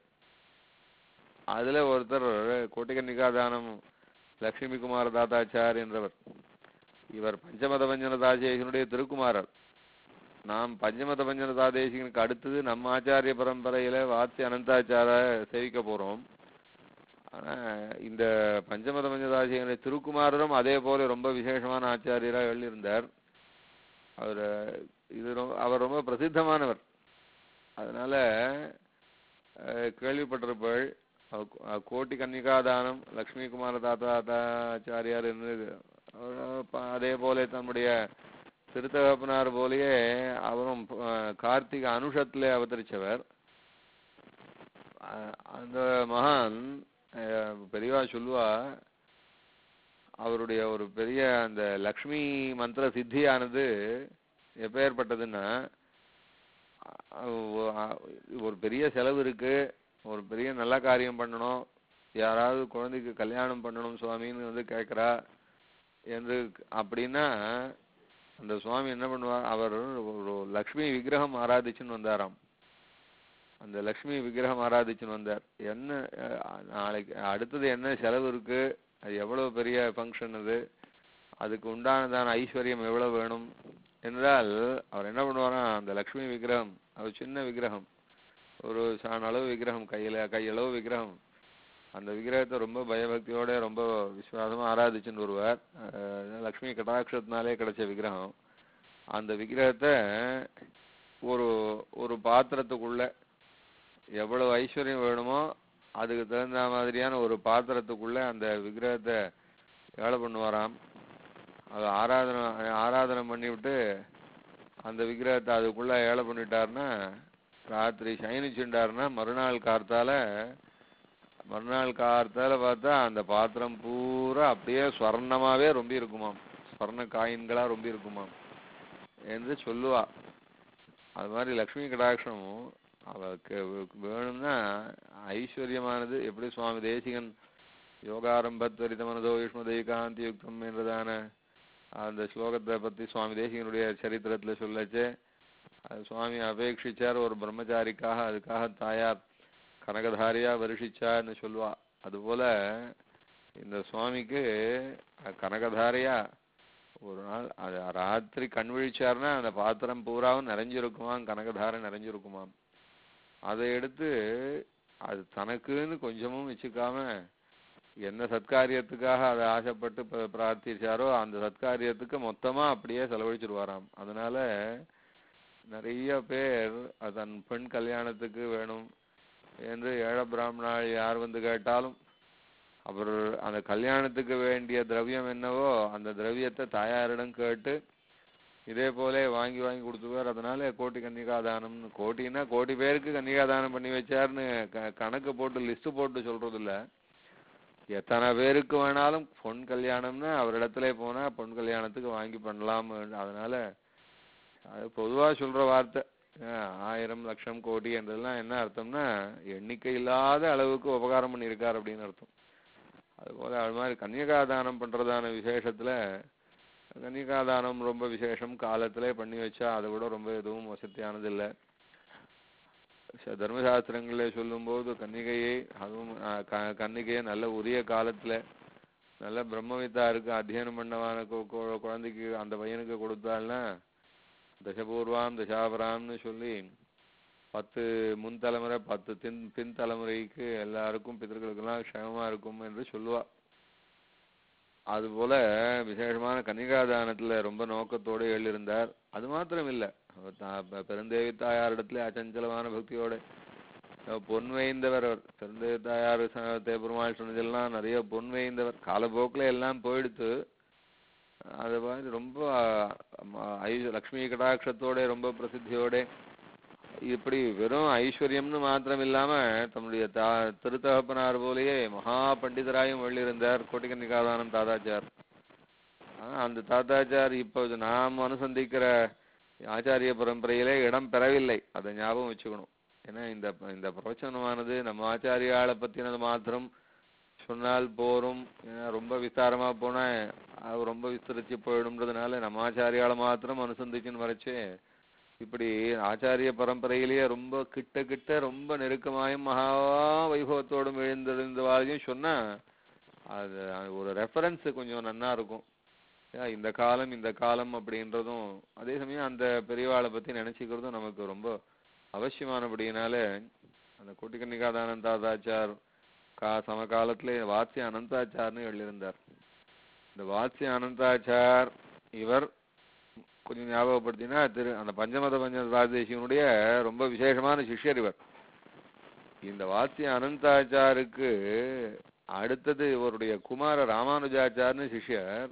அதுல ஒருத்தர் கோட்டி கன்னிகாதானம் லக்ஷ்மி குமார தாத்தாச்சார் என்றவர். இவர் பஞ்சமத பஞ்சன தாதேசிகனுடைய திருக்குமாரர். நாம் பஞ்சமத பஞ்சன தாதேசிகனுக்கு அடுத்தது நம்ம ஆச்சாரிய பரம்பரையில வாத்ஸ்ய அனந்தாச்சார சேவிக்க போறோம். ஆனா இந்த பஞ்சமத பஞ்சதாசிகனுடைய திருக்குமாரரும் அதே போல ரொம்ப விசேஷமான ஆச்சாரியராக எழுதியிருந்தார். அவர் இது அவர் ரொம்ப பிரசித்தமானவர். அதனால கேள்விப்பட்டிருப்பாள் கோட்டி கன்னிகாதானம் லக்ஷ்மி குமார தாத்தாச்சாரியார் என்று. அதே போல தன்னுடைய திருத்தகப்பனார் போலயே அவரும் கார்த்திகை அனுஷத்துல அவதரிச்சவர். அந்த மகான் பெரியவா சொல்லுவா, அவருடைய ஒரு பெரிய அந்த லக்ஷ்மி மந்திர சித்தியானது எப்பேற்பட்டதுன்னா, ஒரு பெரிய செலவு இருக்கு, ஒரு பெரிய நல்ல காரியம் பண்ணணும், யாராவது குழந்தைக்கு கல்யாணம் பண்ணணும் சுவாமின்னு வந்து கேட்குறா என்று அப்படின்னா அந்த சுவாமி என்ன பண்ணுவார், அவர் ஒரு லக்ஷ்மி விக்கிரகம் ஆராதிச்சுன்னு வந்தாராம். அந்த லக்ஷ்மி விக்கிரகம் ஆராதிச்சுன்னு வந்தார். என்ன நாளைக்கு அடுத்தது என்ன செலவு இருக்கு, அது எவ்வளவு பெரிய ஃபங்க்ஷன், அது அதுக்கு உண்டானதான ஐஸ்வர்யம் எவ்வளவு வேணும் என்றால் அவர் என்ன பண்ணுவாராம், அந்த லக்ஷ்மி விக்கிரகம், அவர் சின்ன விக்கிரகம், ஒரு சாண அளவு விக்கிரகம், கையில கையளவு விக்கிரகம், அந்த விக்கிரகத்தை ரொம்ப பயபக்தியோட ரொம்ப விசுவாசமா ஆராதிச்சுன்னு வருவார். லக்ஷ்மி கடாட்சத்தினாலே கிடைச்ச விக்கிரகம். அந்த விக்கிரகத்தை ஒரு ஒரு பாத்திரத்துக்குள்ள எவ்வளவு ஐஸ்வர்யம் வேணுமோ அதுக்கு தகுந்த மாதிரியான ஒரு பாத்திரத்துக்குள்ள அந்த விக்கிரகத்தை வேலை பண்ணுவாராம். அது ஆராதனை ஆராதனை பண்ணிவிட்டு அந்த விக்கிரகத்தை அதுக்குள்ள ஏழை பண்ணிட்டாருன்னா, ராத்திரி சயனிச்சுட்டாருன்னா மறுநாள் கார்த்தால மறுநாள் கார்த்தால பார்த்தா அந்த பாத்திரம் பூரா அப்படியே ஸ்வர்ணமாவே ரொம்ப இருக்குமாம், ஸ்வர்ண காயின்களா ரொம்ப இருக்குமாம் என்று சொல்லுவா. அது மாதிரி லக்ஷ்மி கடாட்சமும் அவருக்கு வேணும்னா ஐஸ்வர்யமானது எப்படி சுவாமி தேசிகன் யோகாரம்பத்வரித மனதோ யுஷ்மதேகாந்தி யுக்தம் என்றதான அந்த ஸ்லோகத்தை பற்றி சுவாமி தேசிகனுடைய சரித்திரத்தில் சொல்லச்சு, அது சுவாமி அபேட்சிச்சார் ஒரு பிரம்மச்சாரிக்காக, அதுக்காக தாயார் கனகதாரியா வருஷிச்சார்னு சொல்லுவா. அதுபோல இந்த சுவாமிக்கு கனகதாரியா ஒரு நாள் அது ராத்திரி கண் விழிச்சார்னா அந்த பாத்திரம் பூராவும் நிறைஞ்சிருக்குமாம், கனகதாரை நிறைஞ்சிருக்குமாம். அதை எடுத்து அது தனக்குன்னு கொஞ்சமும் வச்சுக்காம என்ன சத்காரியத்துக்காக அதை ஆசைப்பட்டு பிரார்த்திச்சாரோ அந்த சத்காரியத்துக்கு மொத்தமா அப்படியே செலவழிச்சிருவாராம். அதனால நிறைய பேர் தன் பெண் கல்யாணத்துக்கு வேணும் என்று ஏழ பிராமணாள் யார் வந்து கேட்டாலும் அவர் அந்த கல்யாணத்துக்கு வேண்டிய திரவியம் என்னவோ அந்த திரவியத்தை தாயாரிடம் கேட்டு இதே போல வாங்கி வாங்கி கொடுத்துவார். அதனால கோட்டி கன்னிகாதானம், கோட்டின்னா கோடி பேருக்கு கன்னிகாதானம் பண்ணி வச்சாருன்னு கணக்கு போட்டு லிஸ்ட் போட்டு சொல்றது இல்ல, எத்தனை பேருக்கு வேணாலும் பொன் கல்யாணம்னா அவரிடத்துல போனா பொன் கல்யாணத்துக்கு வாங்கி பண்ணலாம். அதனால அது பொதுவா சொல்ற வார்த்தை ஆயிரம் லட்சம் கோடி என்றதெல்லாம் என்ன அர்த்தம்னா எண்ணிக்கை இல்லாத அளவுக்கு உபகாரம் பண்ணியிருக்கார் அப்படின்னு அர்த்தம். அதுபோல அது மாதிரி கன்னிகாதானம் பண்றதான விசேஷத்துல கன்னிகாதானம் ரொம்ப விசேஷம், காலத்திலே பண்ணி வச்சா அதை விட ரொம்ப எதுவும் வசதியானது இல்லை. தர்மசாஸ்திரங்களே சொல்லும் போது கன்னிகையை அதுவும் கன்னிகையை நல்ல உரிய காலத்துல நல்ல பிரம்மவித்தா இருக்கு அத்தியனம் பண்ணவான குழந்தைக்கு அந்த பையனுக்கு கொடுத்தாள்னா தசபூர்வாம் தசாபராம்னு சொல்லி பத்து முன் தலைமுறை பத்து பின் பின் தலைமுறைக்கு எல்லாருக்கும் பிதர்களுக்கெல்லாம் க்ஷேமமா இருக்கும் என்று சொல்லுவா. அதுபோல விசேஷமான கன்னிகாதானத்துல ரொம்ப நோக்கத்தோடு எழுந்தார். அது மாத்திரம் இல்லை, பெருந்தேவி தாயாரிடத்துல அச்சஞ்சலமான பக்தியோட பொன் வைந்தவர். அவர் பெருந்தேவி தாயார் தேபெருமாள் சொன்னதெல்லாம் நிறைய பொன் வைந்தவர். காலப்போக்கில் எல்லாம் போயிடுத்து. அது மாதிரி ரொம்ப லக்ஷ்மி கடாட்சத்தோட ரொம்ப பிரசித்தியோட இப்படி வெறும் ஐஸ்வர்யம்னு மாத்திரம் இல்லாம தன்னுடைய தா திருத்தகப்பனார் போலேயே மகா பண்டிதராயும் வெளியிருந்தார் கோட்டிகன்னிகாதானம் தாதாச்சார். அந்த தாத்தாச்சார் இப்போ நாம் அனுசந்திக்கிற ஆச்சாரிய பரம்பரையிலே இடம் பெறவில்லை, அதை ஞாபகம் வச்சுக்கணும். ஏன்னா இந்த இந்த பிரவச்சனமானது நம்ம ஆச்சாரியாளை பத்தினது மாத்திரம் சொன்னால் போரும், ரொம்ப விஸ்தாரமா போனா அது ரொம்ப விஸ்தரிச்சு போயிடும்ன்றதுனால நம்ம ஆச்சாரியாளை மாத்திரம் அனுசந்திச்சுன்னு வரைச்சு இப்படி ஆச்சாரிய பரம்பரையிலேயே ரொம்ப கிட்ட கிட்ட ரொம்ப நெருக்கமாயும் மகா வைபவத்தோடும் எழுந்திருந்தவாளையும் சொன்னா அது ஒரு ரெஃபரன்ஸ் கொஞ்சம் நன்னா இருக்கும். இந்த காலம் இந்த காலம் அப்படின்றதும் அதே சமயம் அந்த பெரியவாளை பத்தி நினைச்சுக்கிறதும் நமக்கு ரொம்ப அவசியமானபடினால அந்த கோட்டிகன்னிகாதானந்த தாதாச்சார் கா சமகாலத்திலே வாத்ஸ்ய அனந்தாச்சார்னு எழுதியிருந்தார். இந்த வாத்ஸ்ய அனந்தாச்சார் இவர் கொஞ்சம் ஞாபகப்படுத்தினா திரு அந்த பஞ்சமத பஞ்ச ராஜதேசிகனுடைய ரொம்ப விசேஷமான சிஷ்யர் இவர். இந்த வாத்ஸ்ய அனந்தாச்சாருக்கு அடுத்தது இவருடைய குமார ராமானுஜாச்சார்னு சிஷ்யர்.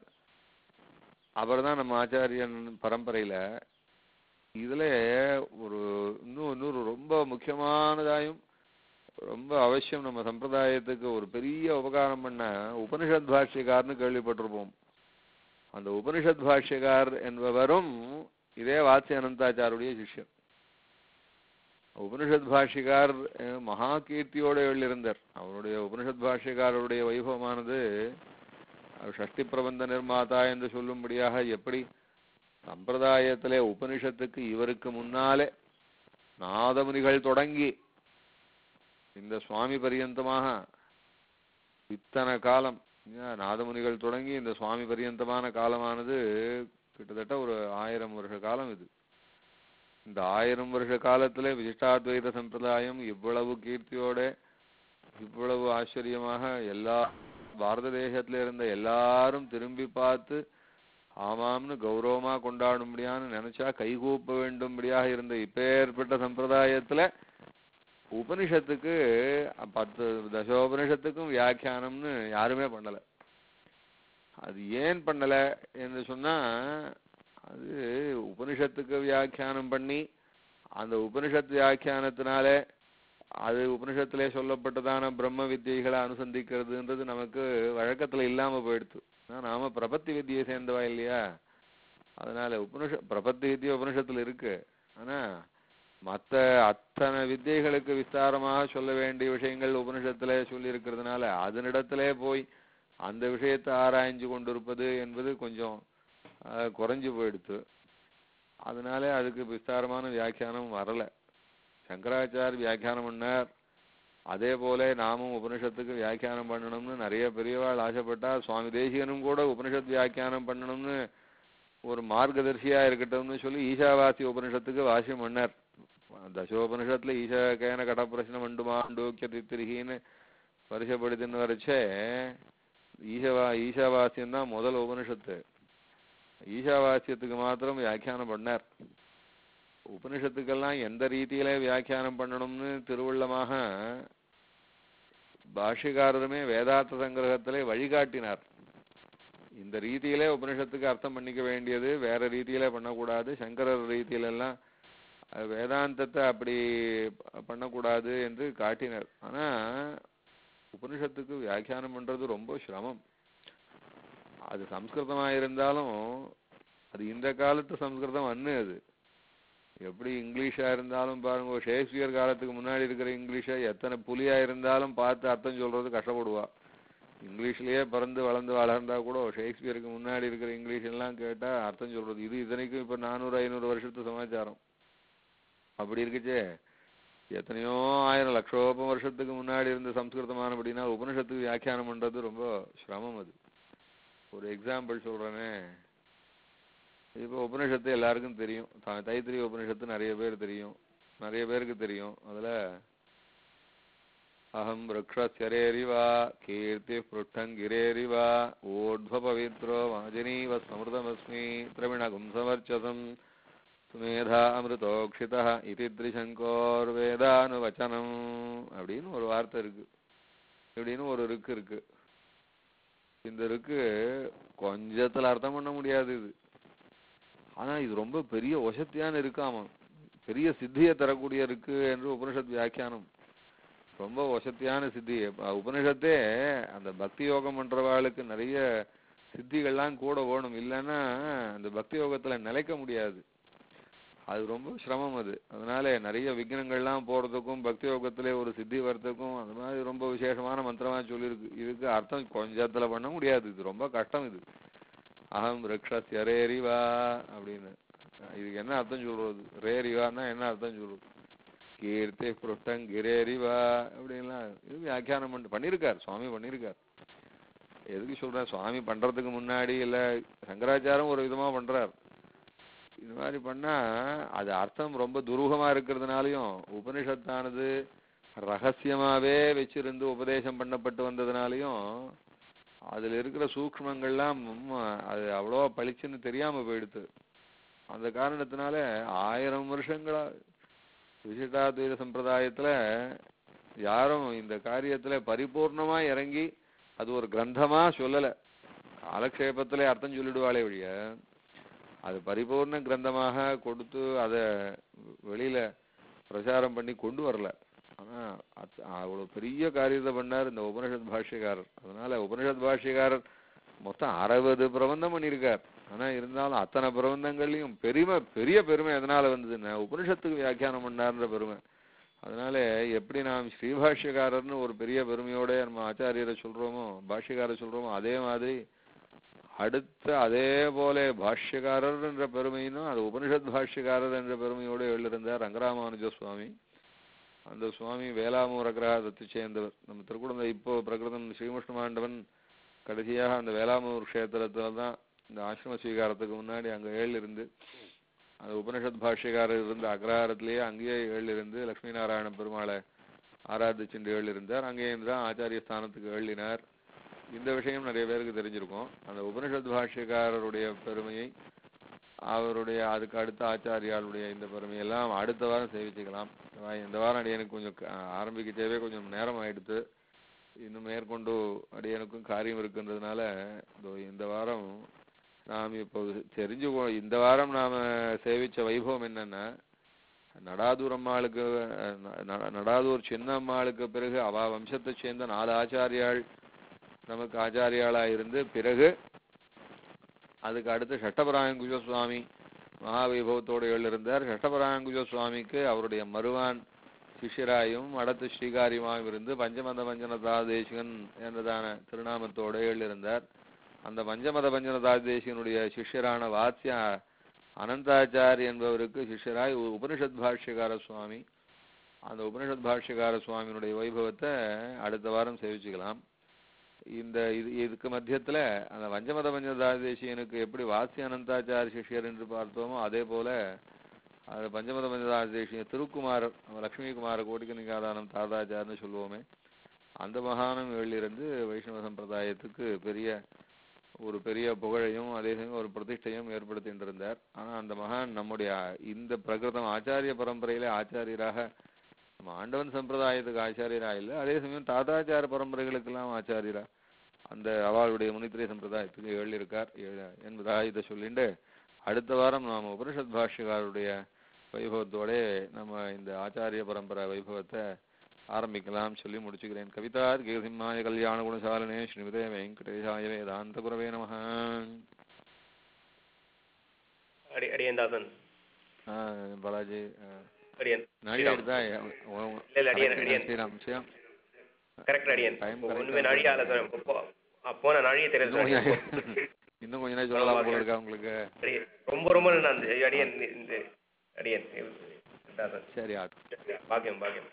அவர் தான் நம்ம ஆச்சாரியன் பரம்பரையில. இதுல ஒரு இன்னும் இன்னொரு ரொம்ப முக்கியமானதாயும் ரொம்ப அவசியம். நம்ம சம்பிரதாயத்துக்கு ஒரு பெரிய உபகாரம் பண்ண உபனிஷத் பாஷ்யக்கார்னு கேள்விப்பட்டிருப்போம். அந்த உபனிஷத் பாஷ்யக்கார் என்பவரும் இதே வாத்ஸ்ய அனந்தாச்சாருடைய சிஷ்யர். உபனிஷத் பாஷ்யக்கார் மகா கீர்த்தியோடு எழுந்திருந்தார். அவருடைய உபனிஷத் பாஷ்யக்காரருடைய வைபவமானது ஷஷ்டி பிரபந்த நிர்மாதா என்று சொல்லும்படியாக எப்படி சம்பிரதாயத்திலே உபனிஷத்துக்கு இவருக்கு முன்னாலே நாதமுனிகள் தொடங்கி இந்த சுவாமி பரியந்தமாக இத்தனை காலம், நாதமுனிகள் தொடங்கி இந்த சுவாமி பரியந்தமான காலமானது கிட்டத்தட்ட ஒரு ஆயிரம் வருஷ காலம். இது இந்த ஆயிரம் வருஷ காலத்திலே விசிஷ்டாத்வைத சம்பிரதாயம் இவ்வளவு கீர்த்தியோட இவ்வளவு ஆச்சரியமாக எல்லா பாரத தேசத்துல இருந்த எல்லாரும் திரும்பி பார்த்து ஆமாம்னு கௌரவமா கொண்டாடும்படியான்னு நினைச்சா கைகூப்ப வேண்டும்படியாக இருந்த இப்பேற்பட்ட சம்பிரதாயத்துல உபனிஷத்துக்கு பத்து தசோபனிஷத்துக்கும் வியாக்கியானம்னு யாருமே பண்ணல. அது ஏன் பண்ணல என்று சொன்னா, அது உபனிஷத்துக்கு வியாக்கியானம் பண்ணி அந்த உபனிஷத் வியாக்கியானத்தினாலே அது உபனிஷத்திலே சொல்லப்பட்டதான பிரம்ம வித்தியைகளை அனுசந்திக்கிறதுன்றது நமக்கு வழக்கத்துல இல்லாம போயிடுத்து. நாம பிரபத்தி வித்தியை சேர்ந்தவா இல்லையா, அதனால உபனிஷ பிரபத்தி வித்தியை உபனிஷத்துல இருக்கு. ஆனா மற்ற அத்தனை வித்தியைகளுக்கு விஸ்தாரமாக சொல்ல வேண்டிய விஷயங்கள் உபனிஷத்துல சொல்லி இருக்கிறதுனால அதனிடத்திலே போய் அந்த விஷயத்தை ஆராய்ஞ்சு கொண்டிருப்பது என்பது கொஞ்சம் குறைஞ்சு போயிடுத்து. அதனால அதுக்கு விஸ்தாரமான வியாக்கியானம் வரல. சங்கராச்சார் வியாக்கியானம் பண்ணார். அதே போல நாமும் உபனிஷத்துக்கு வியாக்கியானம் பண்ணணும்னு நிறைய பெரியவாள் ஆசைப்பட்டா, சுவாமி தேசிகனும் கூட உபனிஷத் வியாக்கியானம் பண்ணணும்னு ஒரு மார்க்கதர்சியா இருக்கட்டும்னு சொல்லி ஈஷாவாசி உபனிஷத்துக்கு வாசியம் பண்ணார். தசோபனிஷத்துல ஈஷாக்கேன கட பிரச்சனை மண்டுமா அண்டோக்கிய தித்திரிகின்னு பரிசப்படுத்தின்னு வரைச்சே ஈஷவா ஈஷாவாசியம் தான் முதல் உபனிஷத்து. ஈஷாவாசியத்துக்கு மாத்திரம் வியாக்கியானம் பண்ணார். உபனிஷத்துக்கெல்லாம் எந்த ரீதியில வியாக்கியானம் பண்ணணும்னு திருவுள்ளமாக பாஷ்யக்காரருமே வேதாந்த சங்கிரகத்திலே வழிகாட்டினார். இந்த ரீதியிலே உபனிஷத்துக்கு அர்த்தம் பண்ணிக்க வேண்டியது, வேற ரீதியில பண்ணக்கூடாது. சங்கரர் ரீதியிலெல்லாம் வேதாந்தத்தை அப்படி பண்ணக்கூடாது என்று காட்டினார். ஆனா உபனிஷத்துக்கு வியாக்கியானம் பண்றது ரொம்ப சிரமம். அது சம்ஸ்கிருதமா இருந்தாலும் அது இந்த காலத்து சம்ஸ்கிருதம் அன்னு. அது எப்படி இங்கிலீஷா இருந்தாலும் பாருங்க, ஷேக்ஸ்பியர் காலத்துக்கு முன்னாடி இருக்கிற இங்கிலீஷை எத்தனை புலியா இருந்தாலும் பார்த்து அர்த்தம் சொல்றது கஷ்டப்படுவா. இங்கிலீஷ்லயே பிறந்து வளர்ந்து வளர்ந்தா கூட ஷேக்ஸ்பியருக்கு முன்னாடி இருக்கிற இங்கிலீஷ் எல்லாம் கேட்டா அர்த்தம் சொல்றது இது இதனைக்கும் இப்ப நானூறு ஐநூறு வருஷத்து சமாச்சாரம். அப்படி இருக்குச்சே எத்தனையோ ஆயிரம் லட்சோபம் வருஷத்துக்கு முன்னாடி இருந்த சம்ஸ்கிருதமான அப்படின்னா உபனிஷத்துக்கு வியாக்கியானம் பண்றது ரொம்ப சிரமம். அது ஒரு எக்ஸாம்பிள் சொல்றேனே, இப்போ உபனிஷத்து எல்லாருக்கும் தெரியும். தைத்திரிய உபனிஷத்து நிறைய பேர் தெரியும், நிறைய பேருக்கு தெரியும். அதுல அஹம் விரக்ஷரேரிவா கீர்த்தி புருட்டங்கிரேரிவா ஓத்வ பவித்ரோ வாஜனீவ சமிருதமஸ்மி திரவிணகும் சமர்ச்சதம் சுமேதா அமிர்தோக்ஷிதா இதி திரிசங்கோர் வேதானுவச்சனம் அப்படின்னு ஒரு வார்த்தை இருக்கு. இப்படின்னு ஒரு ருக்கு இருக்கு. இந்த ருக்கு கொஞ்சத்துல அர்த்தம் பண்ண முடியாது இது. ஆனா இது ரொம்ப பெரிய வசத்தியான இருக்காம, பெரிய சித்தியை தரக்கூடிய இருக்கு என்று உபனிஷத் வியாக்கியானம். ரொம்ப வசத்தியான சித்தி. உபனிஷத்தே அந்த பக்தி யோகம் பண்றவாளுக்கு நிறைய சித்திகள்லாம் கூட வேணும், இல்லைன்னா அந்த பக்தி யோகத்துல நிலைக்க முடியாது. அது ரொம்ப சிரமம். அது அதனால நிறைய விக்னங்கள்லாம் போறதுக்கும் பக்தி யோகத்திலே ஒரு சித்தி வர்றதுக்கும் அந்த மாதிரி ரொம்ப விசேஷமான மந்திரமா சொல்லியிருக்கு. இதுக்கு அர்த்தம் கொஞ்சத்துல பண்ண முடியாது, இது ரொம்ப கஷ்டம். இது அகம் ரிக்ஷஸ்ய ரேரிவா அப்படின்னு இதுக்கு என்ன அர்த்தம் சொல்றது? ரேரிவான்னா என்ன அர்த்தம் சொல்றது? கீர்த்தி புருஷ்டம் கிரேரிவா அப்படின்லாம் இது வியாக்கியானம் பண்ணி பண்ணியிருக்கார் சுவாமி, பண்ணியிருக்கார். எதுக்கு சொல்றேன், சுவாமி பண்றதுக்கு முன்னாடி இல்ல சங்கராச்சாரம் ஒரு விதமா பண்றார். இது மாதிரி பண்ணா அது அர்த்தம் ரொம்ப துரூகமா இருக்கிறதுனாலையும் உபனிஷத்தானது ரகசியமாவே வச்சிருந்து உபதேசம் பண்ணப்பட்டு வந்ததுனாலையும் அதுல இருக்கிற சூக்ஷ்மங்கள்லாம் அது அவ்வளவா பளிச்சுன்னு தெரியாம போயிடுது. அந்த காரணத்தினால ஆயிரம் வருஷங்களா விசிஷ்டாத்வைத சம்பிரதாயத்துல யாரும் இந்த காரியத்துல பரிபூர்ணமா இறங்கி அது ஒரு கிரந்தமா சொல்லல. காலக்ஷேபத்திலே அர்த்தம் சொல்லிடுவாளே வழிய அது பரிபூர்ண கிரந்தமாக கொடுத்து அதை வெளியில பிரச்சாரம் பண்ணி கொண்டு வரல. ஆனா அவ்வளவு பெரிய காரியத்தை பண்ணார் இந்த உபனிஷத் பாஷ்யக்காரர். அதனால உபனிஷத் பாஷ்யக்காரர் மொத்தம் அறுபது பிரபந்தம் பண்ணியிருக்கார். ஆனா இருந்தாலும் அத்தனை பிரபந்தங்கள்லயும் பெருமை பெரிய பெருமை எதனால வந்ததுன்னா உபனிஷத்துக்கு வியாக்கியானம் பண்ணார்ன்ற பெருமை. அதனால எப்படி நாம் ஸ்ரீபாஷ்யக்காரர்னு ஒரு பெரிய பெருமையோட நம்ம ஆச்சாரியரை சொல்றோமோ பாஷ்யக்காரர் சொல்றோமோ அதே மாதிரி அடுத்த அதே போல பாஷ்யக்காரர் என்ற பெருமையினும் அது உபனிஷத் பாஷ்யக்காரர் என்ற பெருமையோடு எழுதியிருந்தார் ரங்கராமானுஜ சுவாமி. அந்த சுவாமி வேளாமூர் அக்ரஹாரத்தை சேர்ந்தவர். நம்ம திருக்குடந்தை இப்போ பிரகிருதம் ஸ்ரீமுஷ்ண மாண்டவன் கடைசியாக அந்த வேளாமூர் க்ஷேத்திரத்துல தான் இந்த ஆசிரம ஸ்வீகாரத்துக்கு முன்னாடி அங்க ஏழு இருந்து அந்த உபனிஷத் பாஷ்யக்காரர் இருந்த அக்ரஹாரத்திலேயே அங்கேயே ஏழு இருந்து லட்சுமி நாராயண பெருமாளை ஆராதிச்சுட்டு ஏழு இருந்தார். அங்கேயும் தான் ஆச்சாரிய ஸ்தானத்துக்கு ஏழினார். இந்த விஷயம் நிறைய பேருக்கு தெரிஞ்சிருக்கும். அந்த உபனிஷத் பாஷ்யக்காரருடைய பெருமையை அவருடைய அதுக்கு அடுத்த ஆச்சாரியாளுடைய இந்த பெருமையெல்லாம் அடுத்த வாரம் சேவிச்சுக்கலாம். இந்த வாரம் அடியனுக்கு கொஞ்சம் ஆரம்பிக்கவே கொஞ்சம் நேரம் ஆயிடுத்து. இன்னும் மேற்கொண்டு அடியனுக்கும் காரியம் இருக்குன்றதுனால இந்த வாரம் நாம் இப்போ தெரிஞ்சு இந்த வாரம் நாம சேவிச்ச வைபவம் என்னன்னா நடாதூர் அம்மாளுக்கு நடாதூர் சின்ன அம்மாளுக்கு பிறகு அவ வம்சத்தை சேர்ந்த நாலு ஆச்சாரியாள் நமக்கு ஆச்சாரியாளா இருந்து பிறகு அதுக்கு அடுத்து சட்டபராயங்குஜ சுவாமி மகாவைபவத்தோடு எழுந்தார். சட்டபராயங்குஜ சுவாமிக்கு அவருடைய மருவான் சிஷ்யராயும் அடுத்து ஸ்ரீகாரியமாகவும் இருந்து பஞ்சமத பஞ்சனதா தேசிகன் என்றதான திருநாமத்தோடு எழுந்தார். அந்த பஞ்சமத பஞ்சனதா தேசிகனுடைய சிஷ்யரான வாத்யா அனந்தாச்சாரி என்பவருக்கு சிஷ்யராய் உபனிஷத் பாஷ்யக்கார சுவாமி. அந்த உபனிஷத் பாஷ்யக்கார சுவாமியினுடைய வைபவத்தை அடுத்த வாரம் சேவிச்சுக்கலாம். இந்த இது இதுக்கு மத்தியத்துல அந்த பஞ்சமத பஞ்சனதா தேசிகனுக்கு எப்படி வாத்ய அனந்தாச்சாரி சிஷ்யர் என்று பார்த்தோமோ அதே போல அது பஞ்சமத பஞ்சனதா தேசிய திருக்குமாரர் லட்சுமி குமார கோடிக்கனிகாதானம் தாதாச்சார்னு சொல்லுவோமே அந்த மகானம் எழுதிருந்து வைஷ்ணவ சம்பிரதாயத்துக்கு பெரிய ஒரு பெரிய புகழையும் அதே சமயம் ஒரு பிரதிஷ்டையும் ஏற்படுத்திட்டு இருந்தார். ஆனா அந்த மகான் நம்முடைய இந்த பிரகிருதம் ஆச்சாரிய பரம்பரையிலே ஆச்சாரியராக நம்ம ஆண்டவன் சம்பிரதாயத்துக்கு ஆச்சாரியரா இல்லை, அதே சமயம் தாதாச்சார பரம்பரைகளுக்கெல்லாம் ஆச்சாரியரா அந்த அவளுடைய முனித்திரை சம்பிரதாயத்துக்கு எழுதியிருக்கார் என்பதாக இதை சொல்லிட்டு அடுத்த வாரம் நாம் உபனிஷத் பாஷ்யக்காருடைய வைபவத்தோட நம்ம இந்த ஆச்சாரிய பரம்பரை வைபவத்தை ஆரம்பிக்கலாம் சொல்லி முடிச்சுக்கிறேன். கவிதார் கேசிம்மாய கல்யாண குணசாலினே ஸ்ரீமதே வெங்கடேசாய வேதாந்த குரவே நமஹ. அடியேந்தாசன் பாலாஜி அடியேன் நாடியா கரெக்ட் அடியேன் ஒண்ணுமே நாடியால போன நாடியே தெரியாது. இன்னும் கொஞ்ச நேரம் சொல்லலாம் போல இருக்கா உங்களுக்கு? ரொம்ப ரொம்ப நன்றி அடியேன். இந்த அடியேன் சரி பாக்கியம் பாக்கியம்.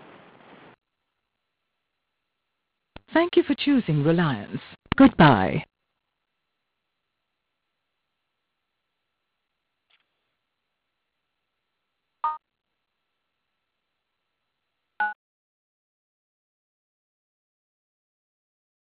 Thank you for choosing Reliance. Goodbye.